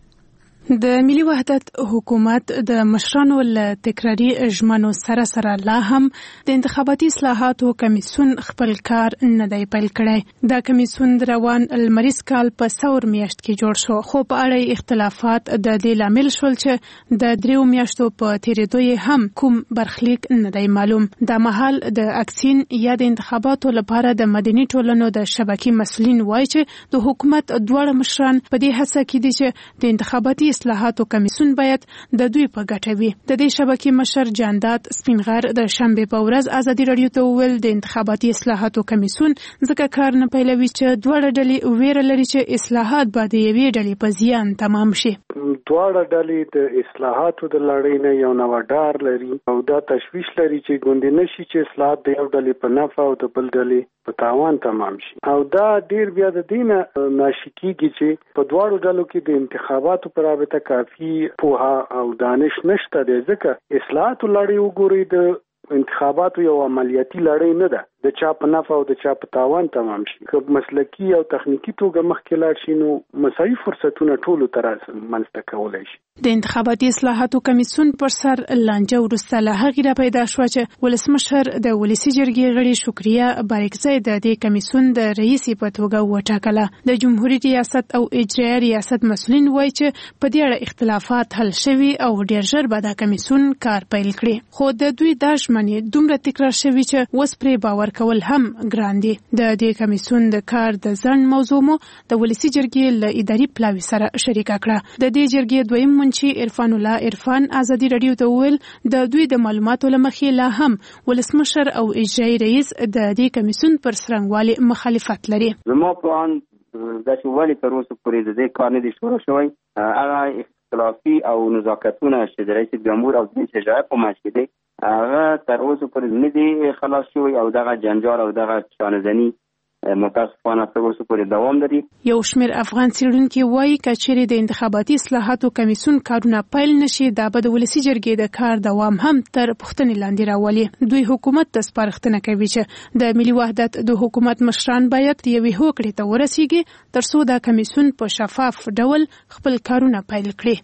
د ملي وحدت حکومت د مشرانو له تکراري ژمنو سره لا هم د انتخاباتي اصلاحاتو کمیسیون خپل کار نه دی پیل کړی. دا کمیسیون روان المریض کال په ثور میاشت کې جوړ شو، خو په اړه اختلافات د دې لامل شول چې د 3 میاشتو په تیریدو یې هم کوم برخلیک نه دی معلوم. دا مهال د اکسین یا د انتخاباتو لپاره د مدني ټولنو د شبکې مسؤلین وایي چې د حکومت دواړه مشران په دې هڅه کې دي چې د انتخاباتي اصلاحاتو کمیسیون باید د دوی په ګټه وي. د دې شبکې مشر جانداد سپینغر د شنبه په ورځ ازادي رادیو ته وویل د انتخاباتي اصلاحاتو کمیسیون ځکه کار نه پیلوي چې دواړه ډلې ویره لري چې اصلاحات به د یوې ډلې په زیان تمام شي. دواړه ډلې د اصلاحاتو د لړۍ نه یو نوی ډار لري او دا تشویش لري چې ګوندې نشي چې اصلاحات د یو ډلې په نفع او د بل ډلې په تاوان تمام شي. او دا ډیر بیا د دینه ناشی کیږي چې په دواړو ډلو کې د انتخاباتو پر رابطه کافي پوهه او دانش نشته دی، ځکه اصلاحاتو لړۍ وګورئ د انتخاباتو یو عملیاتي لړۍ نه ده، د چا په نفع او د چا په تاوان تمام شي. که مسلکی او تخنیکی توګه مخکې لاړ شي نو مساوي فرصتونه ټولو ته منځته کولی شي. د انتخاباتي اصلاحاتو کمیسیون پر سر لانجه وروسته له هغې راپیدا شوه چې ولسمشر د ولسي جرګې غړي شکریه بارکزی د دې کمیسیون د رئیسې په توګه وټاکله. د جمهوري ریاست او اجرایي ریاست مسؤلین وایي چې په دې اړه اختلافات حل شوي او ډېر ژر به دا کمیسیون کار پیل کړي، خو د دوی دا ژمنې دومره تکرار شوي چې اوس پرې باور کول هم ګران دي. د دې کمیسیون د کار د ځنډ موضوع مو د ولسي جرګې له اداري پلاوي سره شریکه کړه. د دې جرګې دویم منشي عرفان الله عرفان ازادي رادیو ته وویل د دوی د معلوماتو له مخې لا هم ولسمشر او اجرایي رئیس د دې کمیسیون پر څرنګوالي مخالفت لري. زما په ان د شوالي تر اوسه پورې د دې کار نه دي شروع شوی. هغه اختلافي او نزاکتونه چې د رئیس جمهور او د اجرایي په منځ کې دي هغه تر اوسه پورې نه دي خلاص شوی او دغه جنجال او دغه چانه‌زني متاسفانه تر اوسه پورې دوام لري. یو شمېر افغان څېړونکي وایي که چیرې د انتخاباتي اصلاحاتو کمیسیون کارونه پیل نشي دا به د ولسي جرګې د کار دوام هم تر پوښتنې لاندې راولي. دوی حکومت ته سپارښتنه کوي چې د ملي وحدت د حکومت مشران باید یوې هوکړې ته ورسیږي ترڅو دا کمیسیون په شفاف ډول خپل کارونه پیل کړي.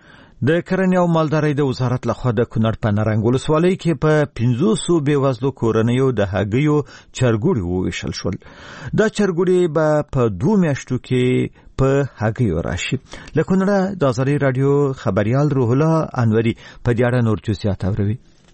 د کرنې او مالدارۍ د وزارت لخوا د کونړ په نرنګ ولسوالۍ کې په 500 بېوزلو کورنیو د هګیو چرګوړي وویشل شول. دا چرګوړي به په 2 میاشتو کې په هګیو راشي. له کونړه د آزادي رادیو خبريال روح الله انوري په دې اړه نور جزئیات اوري.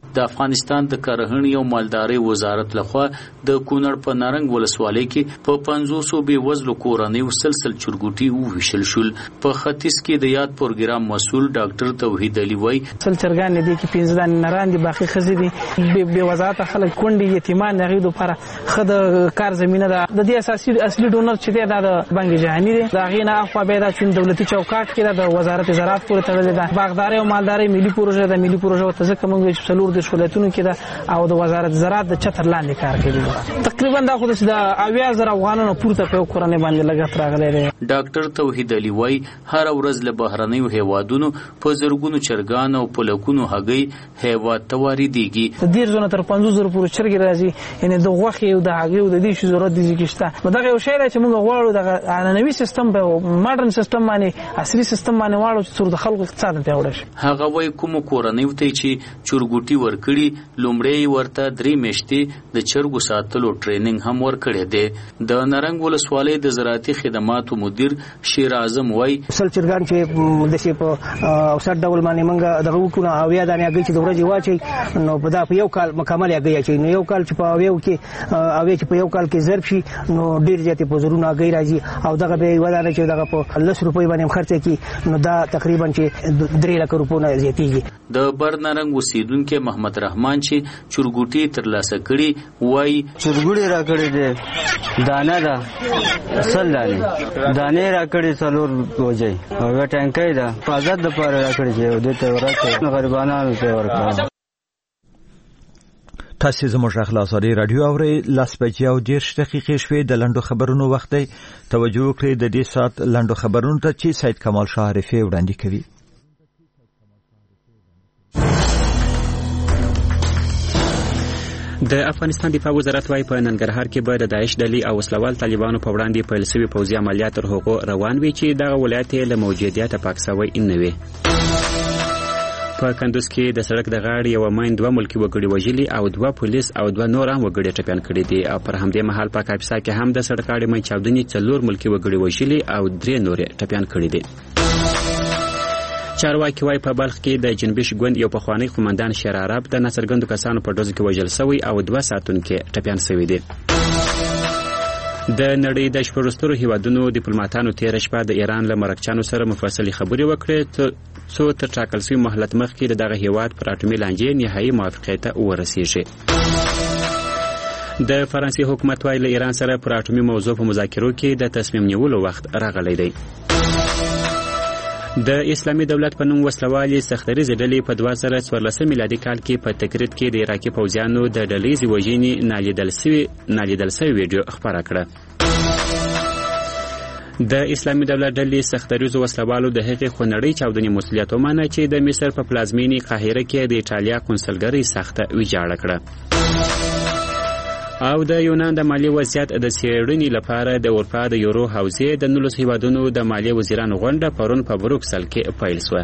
د افغانستان د کرهڼې او مالدارۍ وزارت لخوا د کونړ په نارنګ ولسوالۍ کې په 500 بې وزلو کورنیو سلسل چرګوټي وویشل شول. په ختیځ کې د یاد پروګرام مسؤل ډاکټر توحید علي وای سل چرګان دي کې 15 دانې نران دي، باقي خزي دي به وزارت خلک کونډي یتیمان نغې لپاره خد کار زمينه ده. د دې اصلي ډونر چې دی د بانک جهاني دی، دا غینه اخوا به د چون دولتي چوکاټ کې د وزارت زراعت پورې تړلې ده. باغداري او مالداري ملي پروژه ده. ملي پروژه ته ځکه موږ چې څلور د شولتونو کې ده او د وزارت زراعت د چتر لاندې کار کوي. تقریبا دا خو د 80,000 افغانانو پورته په کورنۍ باندې لګښت راغلی دی. ډاکټر توحید علي وای هر ورځ له بهرنیو هیوادونو په زرګونو چرګان او پلکونو هګۍ هیواد ته واردېږي. د دې زونه تر 50,000 پورې چرګ راځي، یعنی د غوښې او د هګۍ او د دې شی ضرورت دي چې شته. دا یو شی دی چې موږ غواړو د عنعنوي سیستم په ماډرن سیستم باندې عصري سیستم باندې واړو چې د خلکو اقتصاد ته پیاوړی شي. هغه وای کوم کورنۍ ته چې چرګوټي ورکړي لومړی ورته 3 میاشتې د چرګو ساتلو ټریننګ هم ورکړی دی. د نارنګ ولسوالۍ د زراعتي خدماتو مدیر شیر اعظم وای سل چرګان چې د شي په اوسط ډول باندې موږ دغه وکړو او یا د هغې چې د ورځې واچي نو په دا په یو کال مکمل هغې اچوي. نو یو کال چې په اویو کې اوی چې په یو کال کې ضرب شي نو ډېر زیاتې په زرونه هګۍ راځي او دغه به یوه دانه چې دغه په 10 روپۍ باندې خرڅ کړي نو دا تقریبا چې 3 لک روپۍ نه زیاتېږي. د برنارنګ اوسیدونکو محمد رحمان چې چرګوټي ترلاسه کړي وای چرګوټي را کړی دی دانه ده اصل دانه را کړی څلور وځي او ټانکۍ ده حفاظت لپاره را کړی چې د ته ورکړي غریبانو ته ورکړي. تاسو زموږ اخلاصاري رادیو اوري 10:10 شوي د لندو خبرونو وخت دی. توجه کړئ د دې سات لندو خبرونو ته چې سید کمال شاهرفي وړاندې کوي. د افغانستان دفاع وزارت وايي په ننګرهار کې به د داعش ډلې او وسلوال طالبانو په وړاندې پیل شوي پوځي عملیات تر هغو روان وي چې دغه ولایت له موجودیت پاک شوی نه وي. په کندوز کې د سړک د غاړې یو ماین 2 ملکی وګړي وژلي او 2 پولیس او 2 نور هم وګړي ټپيان کړي دي او پر همدې مهال په کاپیسا کې هم د سړک غاړې ماین چاودنې 4 ملکی وګړي وژلي او 3 نور ټپيان کړي دي. چارواکي وايي په بلخ کې د جنبش ګوند یو پخوانی قومندان شیر عرب د ناڅرګندو کسانو په ډزو کې وژل شوی او 2 ساعتونکو ټپيان شوی دي. د نړۍ د شپږسترو هیوادونو ډیپلوماټانو تیر شپه د ایران له مرکچانو سره مفصلي خبرې وکړې څو تر ټاکل شوی مهلت مخکې دغه هیواد پر اټومي لانجې نهایي موافقت ته ورسیږي. د فرانسې حکومت وايي له ایران سره پر اټومي موضوع په مذاکرو کې د تصمیم نیولو وخت راغلی دی. د اسلامي دولت په نوم وسلوالې سختریزې ډلې په 2014 میلادي کال کې په تکریت کې د عراقي پوځیانو د ډلېزې وژنې نالیدل شوې ویډیو خپاره کړه. د اسلامي دولت ډلې سختریزو وسلوالو د هغې خونړۍ چاودنې مسؤلیت ومانه چې د مصر په پلازمینې قاهره کې د ایټالیا قونسلګرۍ سخته ویجاړه کړه. او د یونان د مالی وضعیت د څېړنې لپاره د اروپا د یورو حوزې د 19 هیوادونو د مالی وزیرانو غونډه پرون په بروکسل کې پیل شوه.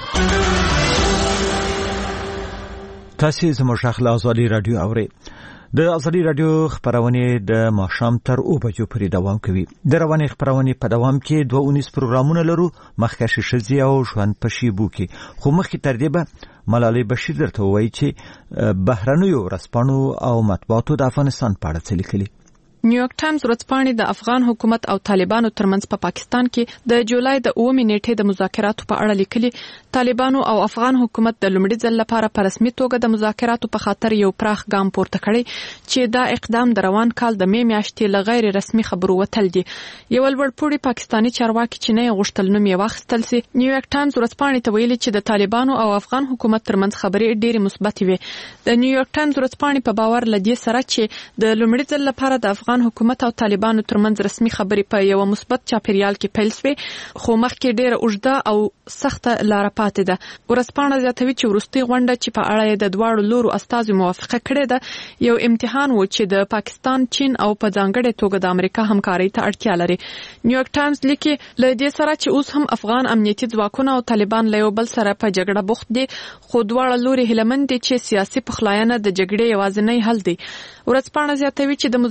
تاسو زموږ اخلاصاري رادیو اورئ. د ازادي رادیو خبرونه د ماښام تر 2 بجو پورې دوام کوي. د رواني خبرونه په دوام کې 2 پروګرامونه لرو، مخکښ شزي او ژوند په شیبو کې. خو مخکې تر دې به ملالۍ بشیر درته وایي چې بهرنیو ورځپاڼو او مطبوعاتو د افغانستان په اړه څه لیکلي. نیویارک ټایمز ورځپاڼې د افغان حکومت او طالبانو ترمنځ په پاکستان کې د جولای د 9 نیټې د مذاکراتو په اړه لیکلي. طالبانو او افغان حکومت د لومړي ځل لپاره په رسمي توګه د مذاکراتو په خاطر یو پراخ ګام پورته کړی چې دا اقدام د روان کال د می میاشتې له غیر رسمي خبرو وتل دي. یو لوړپوړي پاکستاني چارواکي چې نه غوښتل نوم یې واخیستل سي، نیویارک ټایمز ورځپاڼې ته ویلي چې د طالبانو او افغان حکومت ترمنځ خبرې ډېرې مثبت وي. د نیویارک ټایمز ورځپاڼې په باور لدې سره چې د لومړي ځل لپاره د افغان حکومت او طالبانو ترمنځ رسمي خبرې په یو مثبت چاپیریال کې پیل شوې، خو مخکې ډېره اوږده او سخته لاره پاتې ده. ورځپاڼه زیاتوي چې وروستۍ غونډه چې په اړه د دواړو لورو استازو موافقه کړې ده یو امتحان و چې د پاکستان، چین او په ځانګړې توګه د امریکا همکارۍ ته اړتیا لري. نیویارک ټایمز لیکي له دې سره چې اوس هم افغان امنیتي ځواکونه او طالبان له یو بل سره په جګړه بوخت دي، خو دواړه لوري هیله مند دي چې سیاسي پخلاینه د جګړې یوازینی حل دی. ورځپاڼه زیاتوي چې د مذاکراتو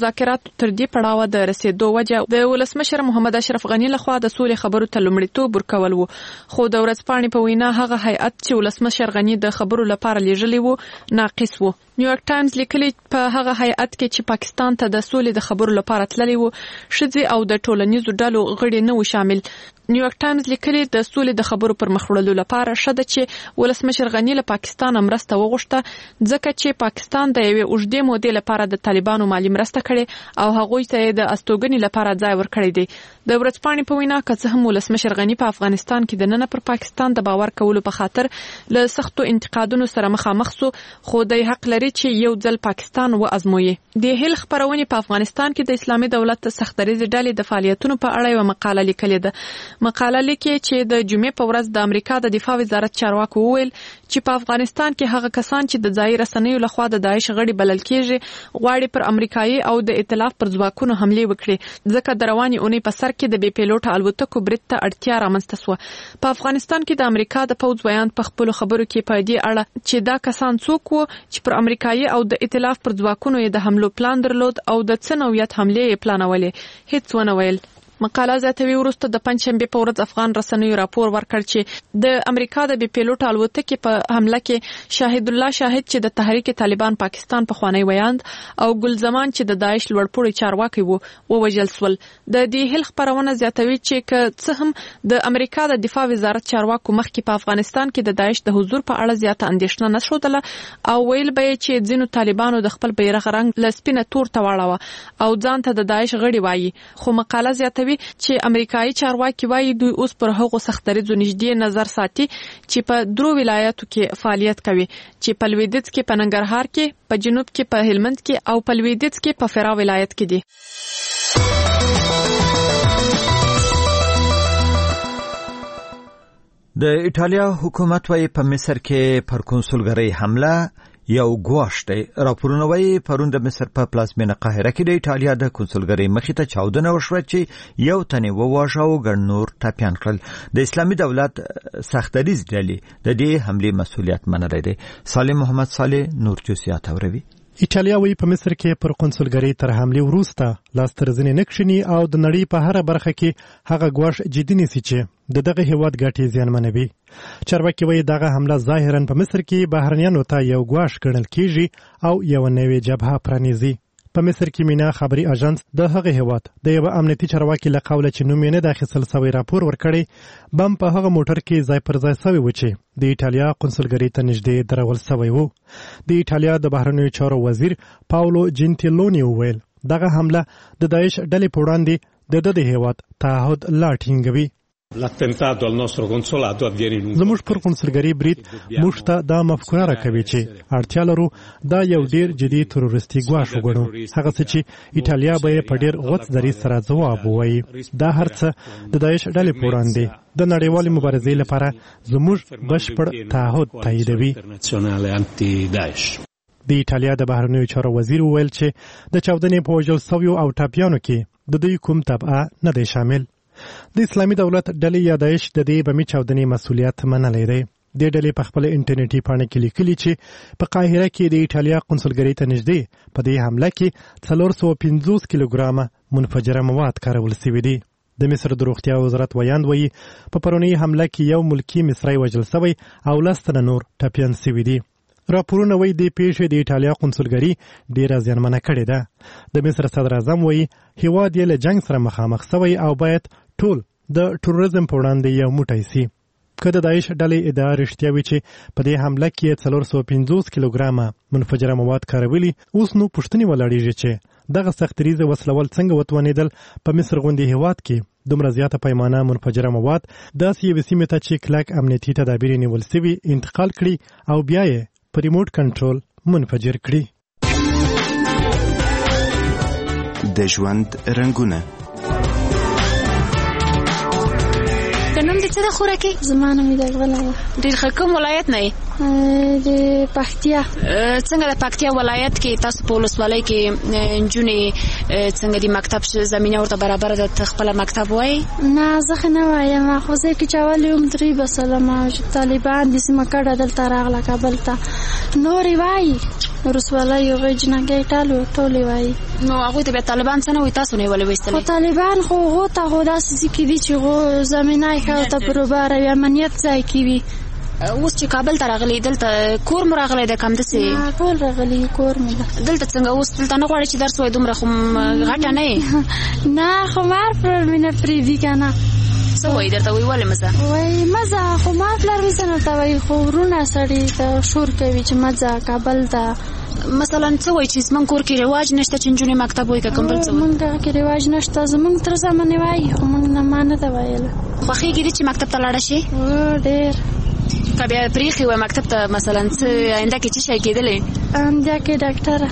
تر دې پړاوه د رسیدو وجه د ولسمشر محمد اشرف غنی لخوا د سولې خبرو ته لومړیتوب ورکول وو، خو د ورځپاڼې په وینا هغه هیئت چې ولسمشر غنی د خبرو لپاره لیږلی وو ناقص وو. نیویارک ټایمز لیکلي په هغه هیئت کې چې پاکستان ته د سولې د خبرو لپاره تللی وو ښځې او د ټولنیزو ډلو غړي نه وو شامل. نیویارک ټایمز لیکلي د سولې د خبرو پر مخ وړلو لپاره ښه ده چې ولسمشر غنی له پاکستان مرسته وغوښته، ځکه چې پاکستان د یوې اوږدې مودې لپاره د طالبانو مالی مرسته کړې او هغوی ته د استوګنې لپاره ځای ورکړی دی. د ورځپاڼې په وینا که څه هم ولسمشر غنی په افغانستان کې د نن پر پاکستان د باور کولو په خاطر له سختو انتقادونو سره مخامخ سو، خو د حق لري چې یو ځل پاکستان وازموي. د هیل خبرونې په افغانستان کې د اسلامي دولت سختدریزې ډلې د فعالیتونو په اړه یو مقاله لیکلې ده. مقاله لیکي چې د جمعې په ورځ د امریکا د دفاع وزارت چارواکو وویل چې په افغانستان کې هغه کسان چې د ځایي رسنیو لخوا د داعش غړي بلل کېږي غواړي پر امریکایي او د ائتلاف پر ځواکونو حملې وکړي، ځکه د روانې اونۍ په سر کې د بې پیلوټه الوتکو برید ته اړتیا رامنځته سوه. په افغانستان کې د امریکا د پوځ بیان په خپلو خبرو کې په دې اړه چې دا کسان څوک وو چې پر امریکایي او د ائتلاف پر ځواکونو یې د حملو پلان درلود او د څه نوعیت حملې یې پلانولې، هیڅ ونه ویل. مقاله زیاتوي وروسته د پنځشنبې په ورځ افغان رسنیو راپور ورکړ چې د امریکا د بې پیلوټه الوتکې په حمله کې شاهد الله شاهد چې د تحریک طالبان پاکستان پخوانی ویاند او ګل زمان چې د داعش لوړپوړي چارواکي وو ووژل سول. د دې هیل خبرونه زیاتوي چې که څه هم د امریکا د دفاع وزارت چارواکو مخکې په افغانستان کې د داعش د حضور په اړه زیاته اندېښنه نه ښودله او ویل به یې چې ځینو طالبانو د خپل بیرغ رنګ له سپینه تور ته واړاوه او ځان ته د داعش غړي وایي، خو مقاله زیاتوي چې امریکایي چارواکي وایي دوی اوس پر هغو سختدریزو نږدې نظر ساتي چې په 3 ولایتو کې فعالیت کوي، چې په لویدیځ کې په ننګرهار کې، په جنوب کې په هلمند کې او په لویدیځ کې په فراه ولایت کې دي. د ایټالیا حکومت وايي په مصر کې پر کنسولګرۍ حمله یو ګواښ دی. راپورونه وايي پرون د مصر په پلازمینه قاهره کې د ایټالیا د کنسولګرۍ مخې ته چاودنه وشوه چې یو تن یې وواژه او ګڼ نور ټپیان کړل. د اسلامي دولت سختدریز ډلې د دې حملې مسؤلیت منلی دی. صالح محمد صالح نور جزئیات اوروي. ایټالیا وی په مصر کې پر کنسولګرۍ تر حملې وروسته لاس تر زنې نکښني او د نړۍ په هر برخه کې هغه ګواښ جدي نیسي چې د دغه هیواد ګټې زیانمنوي. چارواکي وایي دغه حمله ظاهرا په مصر کې بهرنیانو ته یو ګواښ ګڼل کیږي او یو نوې جبهه پرانیزي. په مصر کې مینا خبري اژانس د هغه هیواد د یو امنیتي چارواکي له قوله چې نوم یې نه داخل سوی راپور ورکړی بم په هغه موټر کې ځای پر ځای سوی و چې د ایټالیا کنسولګرۍ ته نږدې درول سوی و. د ایټالیا د بهرنیو چارو وزیر پاولو جنتیلونی وویل دغه حمله د داعش ډلې په وړاندې د هیواد تعهد لا ټینګوي. زموږ پر کنسولګرۍ برید موږ ته دا مفکوره راکوي چې اړتیا لرو دا یو ډیر جدي تروریستي ګواښ وګڼو، هغه څه چې ایټالیا به یې په ډیر غوڅ دریځ سره ځواب ووایي. دا هر څه د داعش ډلې په وړاندې د نړیوالې مبارزې لپاره زموږ بشپړ تعهد تاییدوي. د ایټالیا د بهرنیو چارو وزیر وویل چې د چاودنې په وژل سویو او ټپیانو کې د دوی کوم تبعه نه دی شامل. د اسلامي دولت ډلې یا داعش د دې بمي چاودنې مسؤلیت منلی دی. د ډلې په خپل انټرنیټي پاڼه کې لیکلي چې په قاهره کې د ایټالیا کنسولګرۍ ته نږدې په دې حمله کې 450 کیلوګرامه منفجره مواد کارول شوي دي. د مصر د روغتیا وزارت ویاند وایي په پرونی حمله کې یو ملکی مصری وژل شوی او 10 تنه نور ټپیان شوي دي. راپورونه وایي د پیښې د ایټالیا کنسولګرۍ ډیره زیانمنه کړې ده. د مصر صدر اعظم وایي هیواد یې له جنګ سره مخامخ شوی او باید ټول د ټوریزم په وړاندې یو موټی سي. که د داعش ډلې ادعا رښتیا وي چې په دې حمله کې 450 کیلوګرامه منفجره مواد کارولي، اوس نو پوښتنې ولاړېږي چې دغه سختدریزه وسلوال څنګه وتوانېدل په مصر غوندې هیواد کې دومره زیاته پیمانه منفجره مواد داسې یوې سیمې ته چې کلک امنیتي تدابیر نیول سوي انتقال کړي او بیا یې په ریموټ کنټرول منفجر کړي. د ژوند رنګونه نوم دې څه ده خوراکي؟ زما نوم دې غلا ده. ډېر ښه. کوم ولایت نه یې؟ د پکتیا. څنګه د پکتیا ولایت کې تاسو په ولسوالۍ کې نجونې څنګه د مکتب زمينه ورته برابر ده خپل مکتب وای؟ نه زه نه وایم، خو زه کې چاول یم درې بسلمه طالبان د سیمه کډه دلته راغله کابل ته نورې وای ورسوالۍ او جنګي ټولې وای. نو هغه ته به طالبان څنګه وي تاسو نه ولې وستل؟ خو طالبان خو غوته خو داسې کې دي چې زمينه یې ته برابر وي امنیت ځای کې وي. اوس چې کابل ته راغلی دلته کور مو راغلی د کم دسې کور راغلی کور مو دلته څنګه اوس دلته نه غواړي چې درس وای دومره خو غټه نه نه خو مار پر مینه پریدي کنه څه وای درته وای ولې مزه وای مزه خو ما پلار وسنه ته وای خو ورونه سړی ته شور کوي چې مزه کابل ته مثلا څه وای چې زمون کور کې رواج نشته چې نجونې مکتب وای کوم بل څه مونږ کې رواج نشته زمون تر زمانه وای خو مونږ نه مانه دا وایل خو خېږي چې مکتب ته لاړ شي ډېر کبه پریخي و مکتب ته مثلا څه آینده کې څه شي کېدلې آینده کې ډاکټر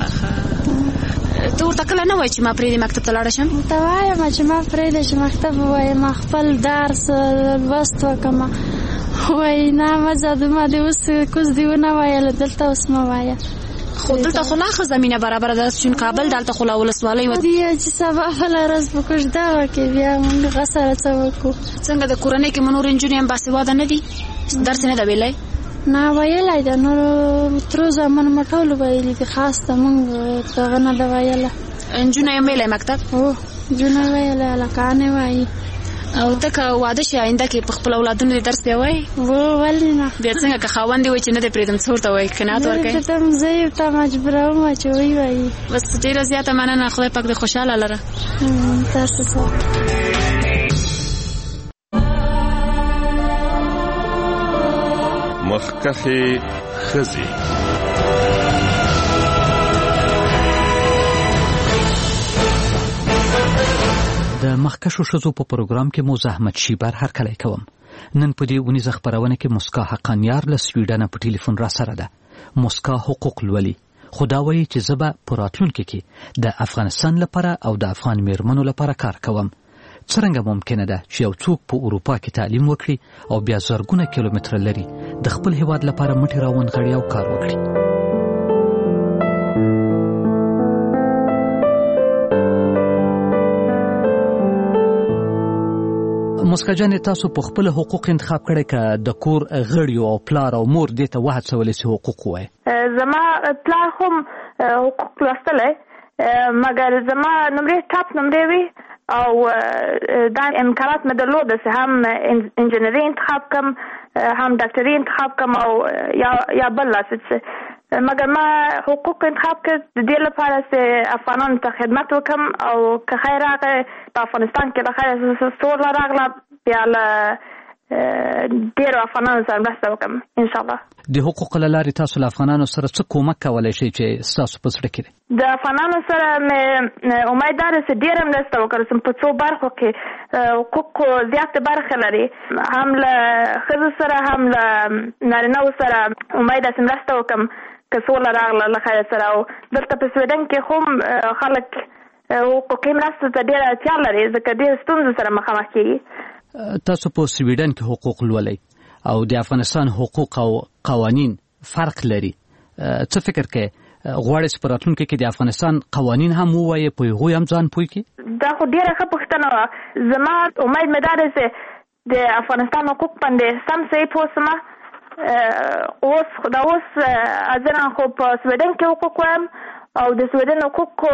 ته ورته کله نه وای چې ما پرې مکتب ته لاړ شم؟ ته وایم چې ما پرې چې مکتب وایم خپل درس لوست وکم وای نه مزه د ما د اوس کوز دیونه وایل دلته اوس ما وایا خو دلته خو لا زمينه برابر ده چې کابل دلته خو لا ولسوالۍ و دي چې سبا فل راز بکوش دا کې بیا موږ غسره څه وکړو. څنګه د کورنۍ کې منور انجونې هم باسواده نه دي درس نه دا ویلای؟ نه ویلای دا نور تر زمون مټول ویلې دي خاص ته موږ ته نه دا ویله انجونې هم ویلای مکتب او جونه ویلای لکانه وای او ته که واده شي آینده کې په خپل اولادونو درس بیا وای ولې نه بیا څنګه که خاوند وي چې نه دې پرېدم څه ورته وای قناعت ورکړي زه ته زه ته مجبوروم چې وای بس ډېره زیاته مننه خدای پاک دې خوشاله لره تاسو سره مخکخي خزي د مخکشو شزو په پروګرام کې مو زحمت شیبر هر کله کوم نن په دې ونی زخبرونه کې مسکا حقانیار له سویډن په ټلیفون را سره ده. مسکا حقوق لولي خدا وایي چې زبا پراتلونکو کې د افغانستان لپاره او د افغان میرمنو لپاره کار کوم. څنګه ممکنه ده چې یو څوک په اروپا کې تعلیم وکړي او بیا زرګونه کیلومتر لري د خپل هیواد لپاره مټي راون غړي او کار وکړي؟ مسکا جان تاسو په خپل حقوق انتخاب کړی که د کور غړي او پلار او مور دې ته وهڅولې چې حقوق وای؟ زما پلار هم حقوق لوستلی مګر زما نمرې ټاپ نمرې وي او دا امکانات مې درلوده چې هم انجینري انتخاب کم هم ډاکټري انتخاب کم او یا بل څه مګر ما حقوق انتخاب کړ د دې لپاره چې افغانانو ته خدمت وکم او که خیر راغی په افغانستان کې د خیر سوله راغله بیا له ډېرو افغانانو سره مرسته وکم انشاءالله. د حقوقو له لارې تاسو له افغانانو سره څه کومک کولی شئ چې ستاسو په زړه کې دی؟ د افغانانو سره مې امید ده چې ډېره مرسته وکړم په څو برخو کې حقوقو زیاتې برخې لري هم له ښځو سره هم له نارینهو سره امید ده چې مرسته وکړم که سوله راغله له خیر سره او دلته په سویډن کې هم خلک حقوقي مرستو ته ډېره اړتیا لري ځکه ډېرې ستونزو سره مخامخ کېږي. تاسو په سویډن کې حقوق لولئ او د افغانستان حقوق او قوانین فرق لري. څه فکر کوئ غواړئ چې په راتلونکي کې د افغانستان قوانین هم ووایي په هغوی هم ځان پوه کړي؟ دا خو ډېره ښه پوښتنه وه. زما امید مې دا دی چې د افغانستان حقوق باندې سم صحیح پوه سمه. اوس ځنه خو په سویډن کې حقوق وایم او د سویډن حقوق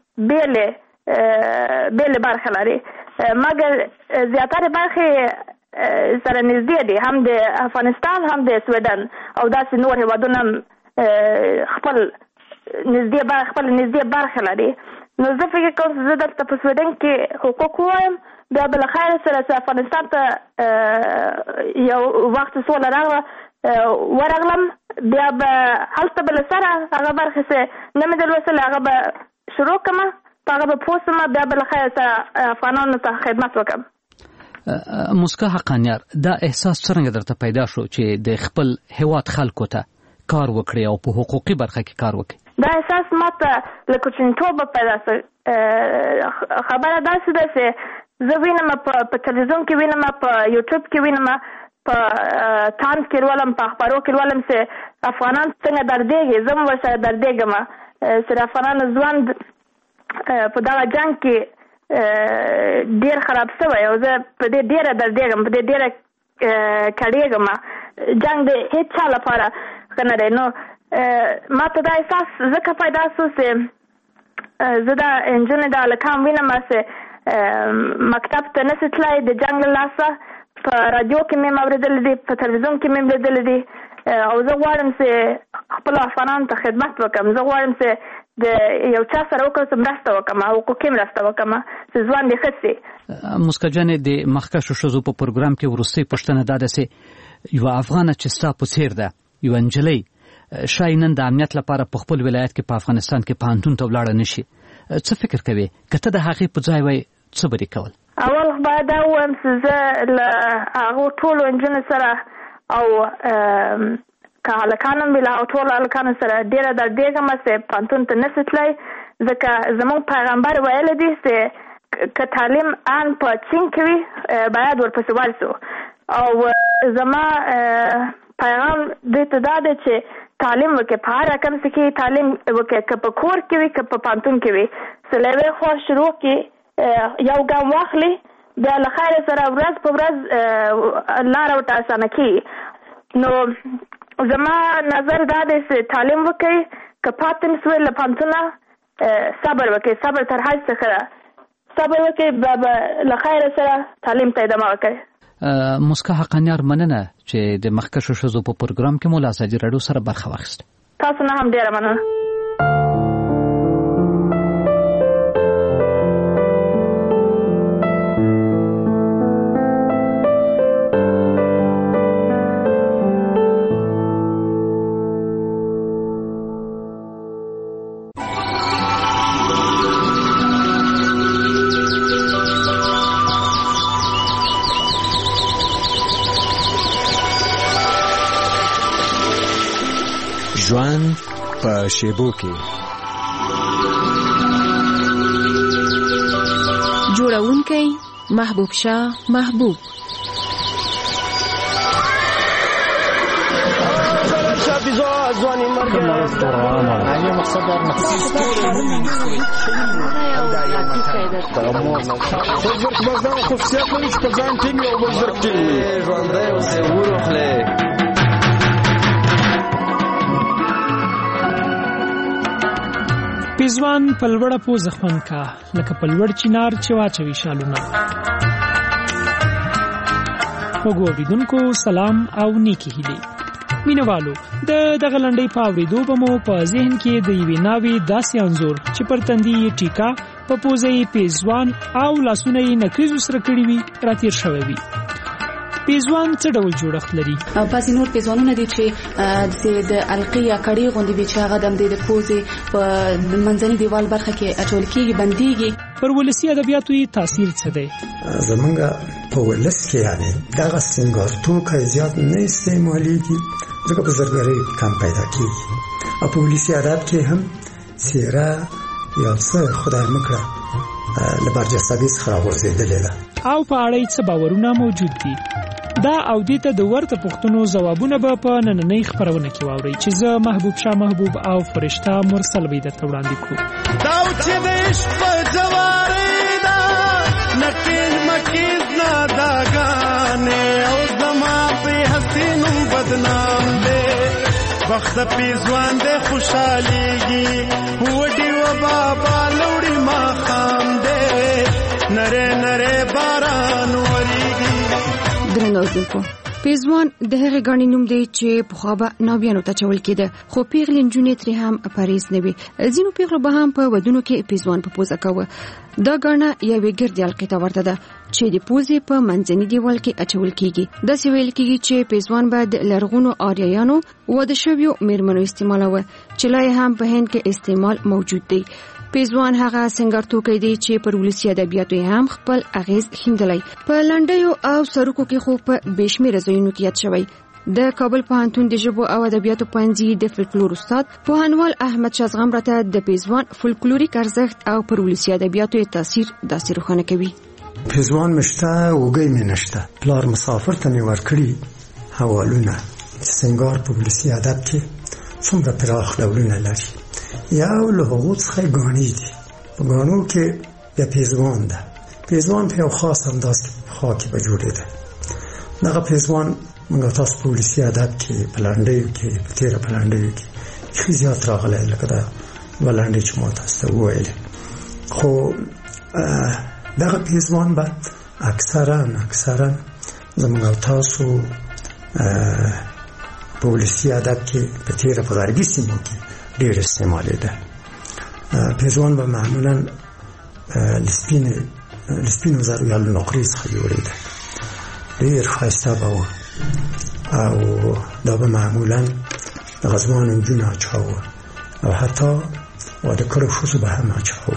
بیلې برخې لري مګر زیاتره برخې سره نږدې دي هم د افغانستان هم د سویډن او داسې نور هېوادونه خپل نږدې برخې لري. نو زه فکر کوم چې زه دلته په سویډن کې حقوق ووایم بیا به له خیر سره چې افغانستان ته یو وخت سوله راغله ورغلم بیا به هلته به له سره هغه برخې چې نه مې درلوستلې هغه به شروع کړم په هغه به پوه شم بیا به له خیر سره افغانانو ته خدمت وکړم. مسکا حقانیار دا احساس څنګه درته پیدا شو چې د خپل هیواد خلکو ته کار وکړي او په حقوقي برخه کې کار وکړي؟ دا احساس ماته له کوچنیتوبه پیدا شو. خبره داسې ده چې زه وینم په تلویزیون کې وینم په یوټیوب کې وینم په تانس کې ولم په خبرو کې ولم چې افغانان څنګه دردېږي زم ورسره دردېږم چې افغانان ژوند په دا جنگ کې ډیر خراب شوی او زه په دې ډیره دردېږم په دې ډیره کړېږم جنگ د هیڅ چا لپاره ښه نه دی. نو ما ته دا احساس ځکه پیدا شو چې زه دا نجونې د هلکان وینم چې مکتب ته نشي تللی د جنګ له لاسه په رادیو کې مې اورېدلی دي په تلویزیون کې مې لیدلی دي او زه غواړم چې خپلو افغانانو ته خدمت وکړم. زه غواړم چې د یو چا سره وکړم چې مرسته وکړم حقوقي مرسته وکړم چې ژوند یې ښه شي. مسکا جانې د مخکښو ښځو په پروګرام کې وروستۍ پوښتنه دا ده چې یوه افغانه چې ستا په څېر ده یوه نجلۍ شاید نن د امنیت لپاره په خپل ولایت کې په افغانستان کې پوهنتون ته ولاړه نه شي څه فکر کوې که ته د هغې په ځای وای څه به دې کول؟ اول باید دا ووایم چې زه له هغو ټولو نجونو سره او که هلکان هم وي له هغو ټولو هلکانو سره ډېره دردېږم چې پوهنتون ته نشي تللی ځکه زموږ پیغمبر ویلی دی چې که تعلیم ان په چین کې وي باید ورپسې ورسو او زما پیغام دوی ته دا دی چې تعلیم وکړي په هر رقم کې تعلیم وکړي که په کور کې وي که په پوهنتون کې وي چې له یوې خوا شروع کړي یو ګام واخلي بیا له خیر سره ورځ په ورځ لاره ورته اسانه کړي. نو زما نظر دا دی چې تعلیم وکړي که پاتې نه سوی له پوهنتونه صبر وکړي صبر تر هر څه ښه ده صبر وکړي بیا له خیر سره تعلیم ته ادامه ورکړي. مسکا حقانیار مننه چې د مخکښو ښځو په پروګرام کې مو له ازادي راډیو سره برخه واخیسته. تاسو نه هم ډېره مننه. ژوند په شیبو کې جوړونکی محبوب شاه محبوب پیزوان په لوړه پوزه خوند کا لکه په لوړ چینار چې واچوي شالونه. وګو اوریدونکو سلام او نیکی هیلې. مینوالو دغه لنډۍ په اورېدو به مو په ذهن کې د یوې ناوې داسې انځور چې پر تندي یې ټیکا په پوزه یې پیزوان او لاسونه یې نکریزو سره کړي وي راتېر شوی وي. پیزوان څه ډول جوړښت لري؟ پاسې نور پیزوانونه دي چې د القي یا کړي غوندې وي چې هغه د پوزې په منځني دیوال برخه کې اچول کېږي بندېږي. پر ولسي ادبیاتو یې تاثیر څه دی؟ زمونږ په ولس کې یعنې دغه سینګار توکي زیات نه استعمالېږي ځکه په زرګرۍ کم پیدا کېږي او په ولسي ادب کې هم څېره یا څه خدای مکړه له برجستګۍ څخه راغورځېدلې ده او په اړه څه باورونه موجود دي. دا او دې ته د ورته پوښتنو ځوابونه به په نننۍ خپرونه کې واورئ چې زه محبوب شاه محبوب او فرشته مرسل به درته وړاندې کړو. دا چې د عشق په جوارې ده نکیز مکیز ناداګانې او زما په حسینو بدنام دی وخت پیزوان دی خوشحالیږي وډي و بابا لوړي ما خام دی نره نره باران وریږي. درنوزونکو پیزوان د هغې ګڼې نوم دی چې پخوا به ناویانو ته چول کېده خو پیغلې نجونې ترې هم پریز نه وي. ځینو پیغلو به هم په ودونو کې پیزوان په پوزه کوه. دا ګاڼه یوې ګردې حلقې ته ورته ده چې د پوزې په منځني دیوال کې اچول کېږي. داسې ویل کېږي چې پیزوان به د لرغونو آریایانو واده شویو میرمنو استعمالوه چې لا یې هم په هند کې استعمال موجود دی. پیزوان هغه سنگار توکی دی چې پر ولسي ادبیاتو هم خپل اغیز ښندلی. په لنډیو او سروکو کې خو په بېشمېره ځایونو کې یاد شوی. د کابل پوهنتون د ژبو او ادبیاتو پوهنځي د فولکلور استاد پوهنوال احمد شاه زغم راته د پیزوان فولکلوریک ارزښت او پر ولسي ادبیاتو تاثیر داسې روښانه کوي. پیزوان مشته وګي مې نشته. پلار مسافر ته مې ورکړي حوالونه. سنگار په ولسي ادب کې څومره پراخ ډولونه لري. یو له هغو څخه ګاڼې دي. په ګاڼو کې بیا پیزوان ده. پیزوان په یو خاص انداز کې په خوا کې به جوړېده. دغه پیزوان موږ تاسو په ولسي ادب کې په لنډیو کې په تېره په لنډیو کې ښه زیات راغلی، لکه دا دوه لنډۍ چې ما تاسو ته وویلې. خو دغه پیزوان به اکثرا زموږ او تاسو په ولسي ادب کې په تېره په غربي سیمو کې ډېر استعمالېده. پیزوان به معمولا له سپینو زرو یا له نقرې څخه جوړېده. ډېر ښایسته به و او دا به معمولا د غزوانو نجونو اچاوه او حتی واده کړو ښځو به هم اچاوه.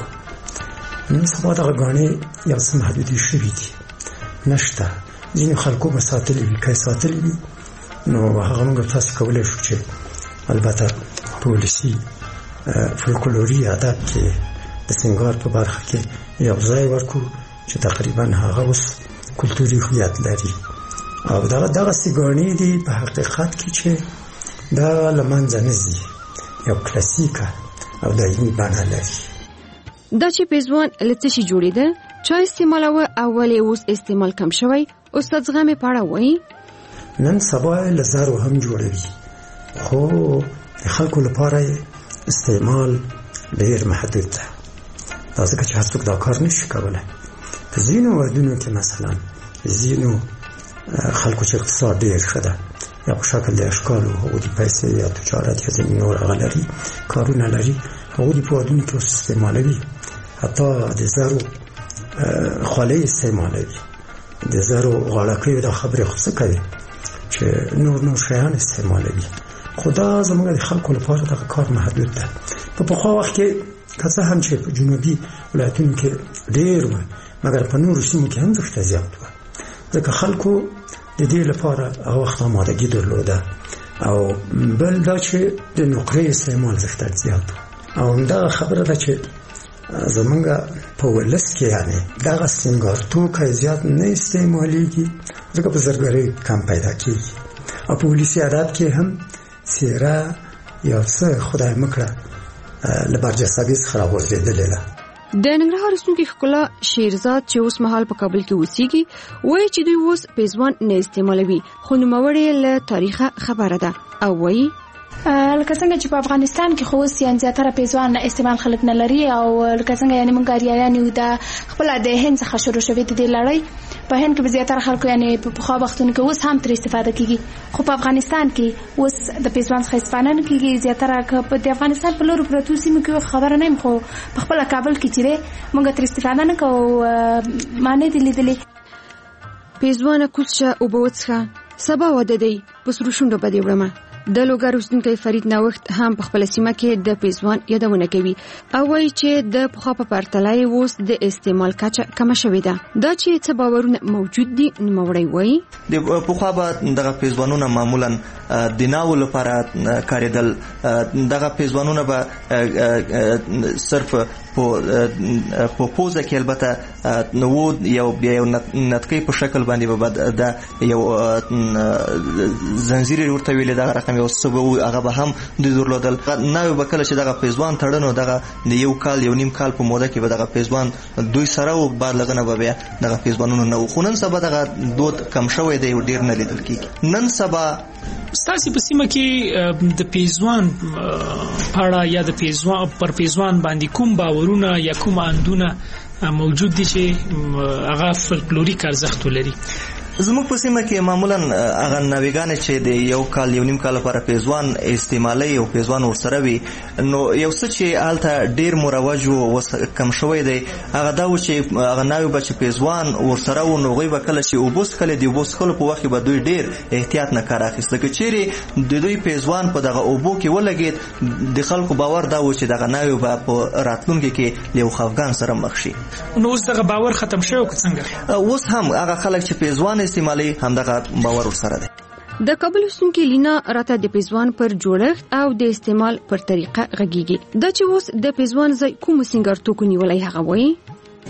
نن سبا دغه ګاڼې یو څه محدودې شوي دي، نشته. ځینې خلکو به ساتلي وي، که یې ساتلي وي نو هغه موږ تاسې کولی شو چې البته په ولسي فولکلوري ادب کې د سنگار په برخه کې یو ځای ورکو چې تقریبا هغه اوس کلتوري هویت لري او دغسې ګاڼې دي په حقیقت کې چې دا له منځه نه ځي، یو کلاسیکه او دایمي بڼه لري. دا چې پیزوان له څه شي جوړېده، چا استعمالوه او ولې اوس استعمال کم شوی؟ استاد زغمې په اړه وایي. نن سبا له زرو هم جوړوي، خو د خلکو لپاره استعمال ډېر محدود ده. دا ځکه چې هر څوک دا کار نشي کولی. په ځینو ودونو کې مثلا ځینو خلکو چې اقتصاد ډېر ښه ده یا په شکل د اشکالو هغوی د پیسې یا تجارت یا ځینې نور هغه لري کارونه لري، هغوی په ودونو کې اوس استعمالوي. حتی د زرو خولۍ استعمالوي، د زرو غاړکیو دا خبرې خو څه کوي چې نور شیان استعمالوي. خو دا زموږ د خلکو لپاره دغه کار محدود ده. په پخوا وخت کې که څه هم چې په جنوبي ولایتونو کې ډېر و، مګر په نورو سیمو کې هم دښته زیات و، ځکه خلکو د دې لپاره هغه وخت آمادګي درلوده. او بل دا چې د نقرې استعمال زښت زیات و. او همدغه خبره ده چې زمونږ په ولس کې یعنی دغه سنگار توکي زیات نه استعمالېږي، ځکه په زرګرۍ کم پیدا کېږي. او په ولسي ادب کې هم څېره یا څه خدای مکړه له برجستګۍ څخه راغورځېدلې ده. د ننګرهار اوسېدونکي ښکلا شیرزاد چې اوس مهال په کابل کې اوسېږي وایي چې دوی اوس پیزوان نه استعمالوي، خو نوموړې له تاریخه خبره ده او وایي لکه څنګه چې په افغانستان کې خو اوس یعنې زیاتره پیزوان استعمال خلک نه لري، او لکه څنګه یعنې موږ اریایان یو د خپله د هند څخه شروع شوې د دې لړۍ. په هند کې به زیاتره خلکو یعنې په پخوا وختونو کې اوس هم ترې استفاده کېږي، خو په افغانستان کې اوس د پیزوان څخه استفاده نه کېږي. زیاتره که په د افغانستان په لورو پرتو سیمو کې خبره نه یم، خو په خپله کابل کې چې دی موږ ترې استفاده نه کوو، ما نه دي لیدلې. پیزوانه کوز شه اوبه وڅښه، سبا واده دی، په سرو شونډو به دې وړمه. د لوګر اوسېدونکی فرید نوښت هم په خپله سیمه کې د پیزوان یادونه کوي او وایي چې د پخوا په پرتله یې اوس د استعمال کچه کمه شوې ده. دا چې څه باورونه موجود دي، نوموړی وایي د پخوا به دغه پیزوانونه معمولا د ناوو لپاره کارېدل. دغه پیزوانونه به صرف په پوزه کې البته نو یو نتکۍ په شکل باندې به د یو زنجیر ورته ویلې دغه رقم یو څه به هغه به هم دوی درلودل. ناوې به کله چې دغه پیزوان تړنو دغه د یو کال یو نیم کال په موده کې به دغه پیزوان دوی سره و، بعد لغنه به بیا دغه پیزوانونه نه و. خو نن سبا دغه دود کم شوی دی، ډېر نه لیدل کېږي. نن سبا ستاسو په سیمه کې د پیزوان پاړه یا د پیزوان پر پیزوان باندې کوم باورونه یا کوم اندونه موجود دي چې هغه فولکلوریک ارزښت لري؟ زموږ په سیمه کې معمولا هغه ناویګانې چې د یو کال یو نیم کال لپاره پیزوان استعمالوي او پیزوان ورسره وي، نو یو څه چې هلته ډېر مروج و اوس کم شوی دی هغه دا و چې هغه ناوې به چې پیزوان ورسره و نو هغوی به کله چې اوبه څښلې د اوبو څښلو په وخت کې به دوی ډېر احتیاط نه کار اخیسته. که چیرې د دوی پیزوان په دغه اوبو کې ولګېد، د خلکو باور دا و چې دغه ناوې به په راتلونکي کې له یو خفګان سره مخ شي. نو اوس دغه باور ختم شوی که څنګه؟ اوس هم هغه خلک چې پیزوان استعمالي همدغه باور ورسره دی. د کابل اوسېدونکې لینا راته د پیزوان پر جوړښت او د استعمال پر طریقه غږیږي. دا چې اوس د پیزوان ځای کوم سنگار توکو نیولای هغه وایي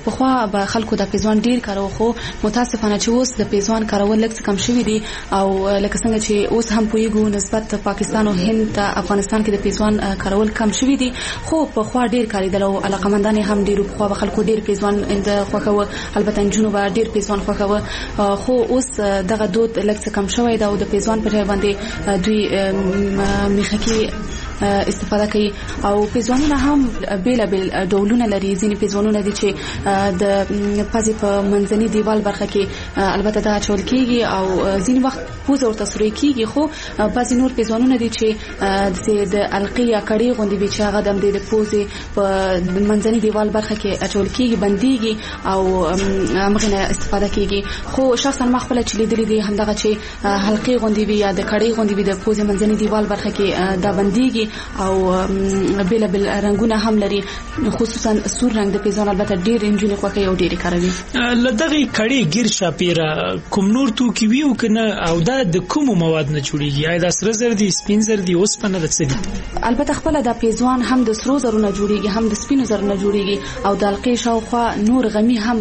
په خوا به خلکو د پیزوان ډیر کارو خو متاسفانه چې اوس د پیزوان کارول لږ کم شوی دي او لکه څنګه چې اوس هم پویګو نسبت پاکستان او هند ته افغانستان کې د پیزوان کارول کم شوی دي خو په خوا ډیر کاریدل او علاقمندان هم ډیر په خوا خلکو ډیر پیزوان د خوخه البته جنوب ډیر پیزوان خوخه خو اوس دغه دود لږ کم شوی دا او د پیزوان په باندې دوی میخکی استفاده کوي او پیزوانونه هم بیل ډولونه لري ځینې پیزوانونه دي چې د پزې په منځني دیوال برخه کې البته دا چول کیږي او ځینې وخت پوزه ورته سوري کیږي خو بعضې نور پیزوانونه دي چې د القي یا کړي غوندې وي چې هغه د پوزې په منځني دیوال برخه کې اچول کیږي بنديږي او هغه نه استفاده کیږي خو شخصا ما خپل چې لیدلې دي همدغه چې حلقي غوندې وي یا د کړي غوندې وي د پوزې منځني دیوال برخه کې دا بنديږي او بیل رنگونه هم لري خصوصا سور رنگ د پیزوان البته ډیر انجونی خوکه یو ډیر کاروي لدغه کړي ګیر شاپیره کوم نور تو کی ویو کنه او دا د کوم مواد نه جوړیږي آیا د سره زر دي سپین زر دي اوس پنه د څه دي البته خپل د پیزوان هم د سرو زرو نه جوړیږي هم د سپینو زرو نه جوړیږي او د القي شاوخوا نور غمی هم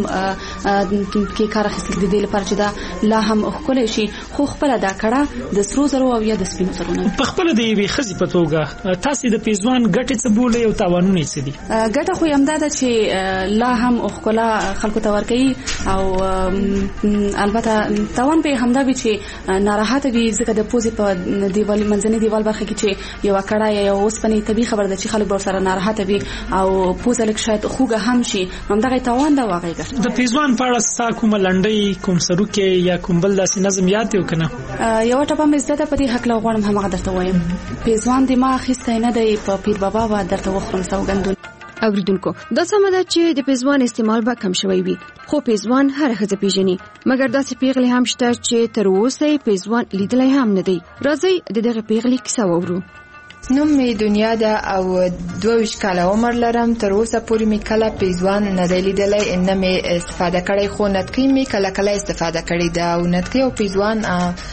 کې کار اخیستل دي لپاره چې دا لا هم خپل شي خو خپل دا کړه د سرو زرو او یا د سپینو زرو نه په خپل د یوې خزي په توګه تاسو د پیزوان ګټه څه بولې او تاوانونه څه دي ګټه خو یمدا ده چې لا هم خپل خلکو ته ورکي او البته تاوان به همدا وي چې ناراحت وي ځکه د پوزې په دیوال منځني دیوال برخه کې چې یو کړه یا اوسپنې طبي خبر ده چې خلک به سره ناراحت وي او پوزه لک شاید خوګه هم شي همدغه تاوان دا واقعي ګټه د پیزوان په اړه سا کوم لنډي کوم سروکه یا کوم بل داسې نظم یاد یو کنه یو ټپه مې زده په دې حق لا غواړم هم درته وایم پیزوان دماغ خسته نه دی په پیر بابا و درته وخرم سوګندون اوریدونکو دا سمه ده چې د پیزوان استعمال به کم شوی وي خو پیزوان هر ښځه پیژني مګر داسې پیغلې هم شته چې تر اوسه پیزوان لیدلی هم نه دی راځي د دغه پیغلې کیسه واورو نوم می دنیا ده او 22 کاله عمر لرم تر اوسه پورې می کله پیزوان نه دی لیدلی نه می استفاده کړی خو نتکی می کله استفاده کړی ده او نتکی او پیزوان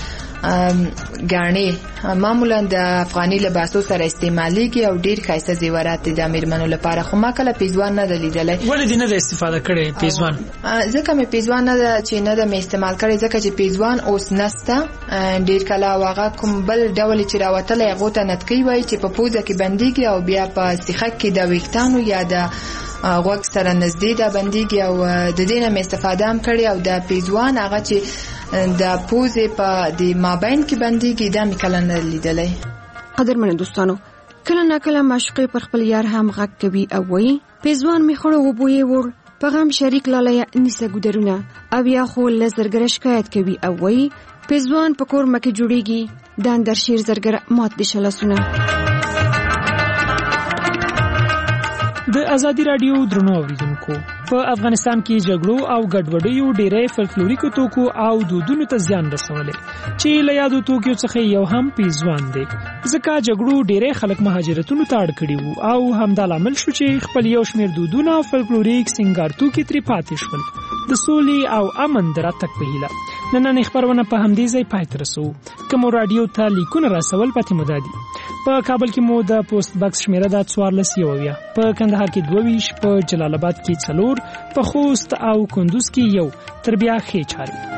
غاڼې معمولا د افغاني لباسو سره استعماليږي او ډیر ښایسته زیورات د میرمنو لپاره خو ما کله پیزوان نه لیدلای ولې نه استفاده کړي پیزوان ځکه مې پیزوان نه چې نه د استعمال کړي ځکه چې پیزوان اوس نسته ډیر کله واغه کوم بل ډول چې راوتل هغه ته نتکی وای چې په پوزه کې بنديږي او بیا په سیخک کې د ویښتانو یا د غوږ سره نږدې د بنديږي او د دې نه استفاده هم کړي او د پیزوان هغه چې د پوزې په د مابین کې بنديږي دا مې کله نه لیدلای قدرمن دوستانو کله نه کله معشوقې پر خپل یار هم غږ کوي او وایي پیزوان می خړو وبوي ور په غم شریک لاله نسه ګدرونه او یا خو لزرګر شکایت کوي او وایي پیزوان په کور مکه جوړیږي د اندر شیر زرګر مات دي شلاسونه د ازادي رادیو درنو اوریدونکو په افغانستان کې جګړو او ګډوډیو ډېرې فلکلوریکو توکو او دودونو ته زیان رسولې چې له یادو توکو څخه یو هم پیزوان دی ځکه جګړو ډېرې خلک مهاجرتونو ته اړ کړي وو او همدا لامل شو چې خپل یو شمېر دودونه او فلکلوریک سنگار توکي ترې پاتې شول د سولې او امن د راتګ په هیله نننۍ خبرونه په همدې ځای پای ته رسوو کوم رادیو ته لیکونه راسول پاتې مودادي په کابل کې مو د پوسټ باکس شمیره د 14 په کندهار کې 22 په جلال آباد کې 4 په خوست او کندوز کې یو تر بیا ښې چارې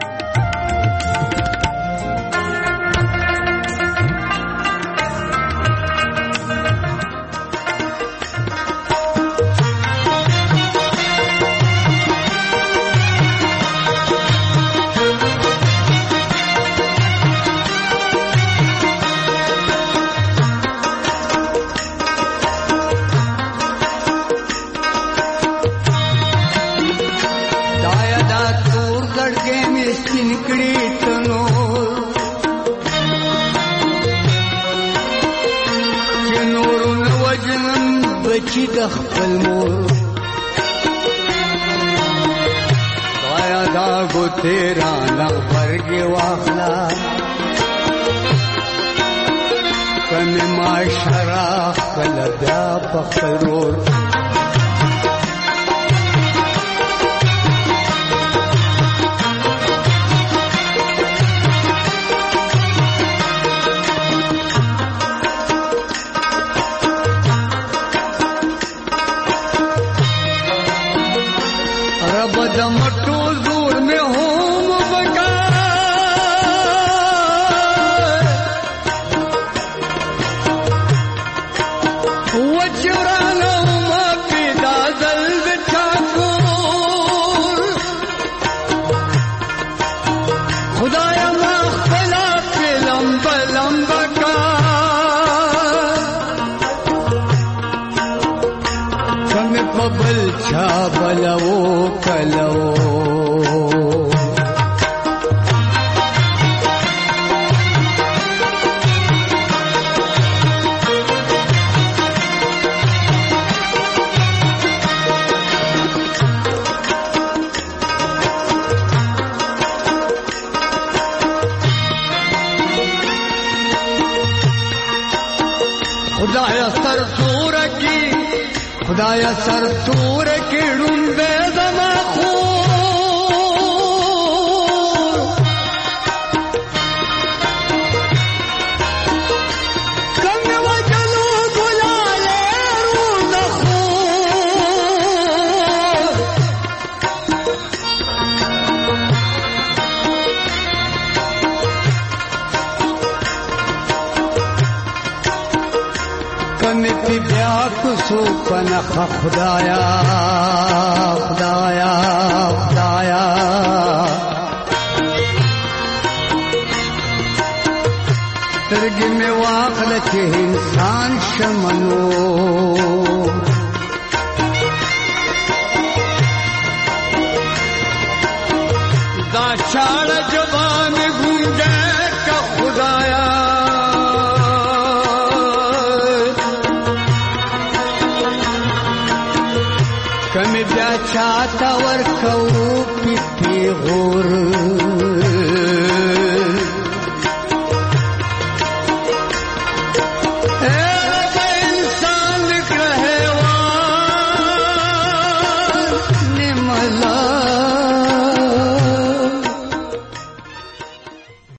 بچی د خپل مور وایا دا ګوتې رانه ورګې واخلا کمې معاشره خپله بیا په خپل رور لمبا لمبا کا کم پبل چا بلو کلو خدایا سر تور کی ډومبه زما خور څنګه وجلو ګلاله روز خور کمتی بیا کوسو پنخ خدایا خدایا خدایا ترګي می واخله چې انسان شمنو دا چاړ جوان ګونګه کا خدایا کمی بیا چاہتا ورکو پی غور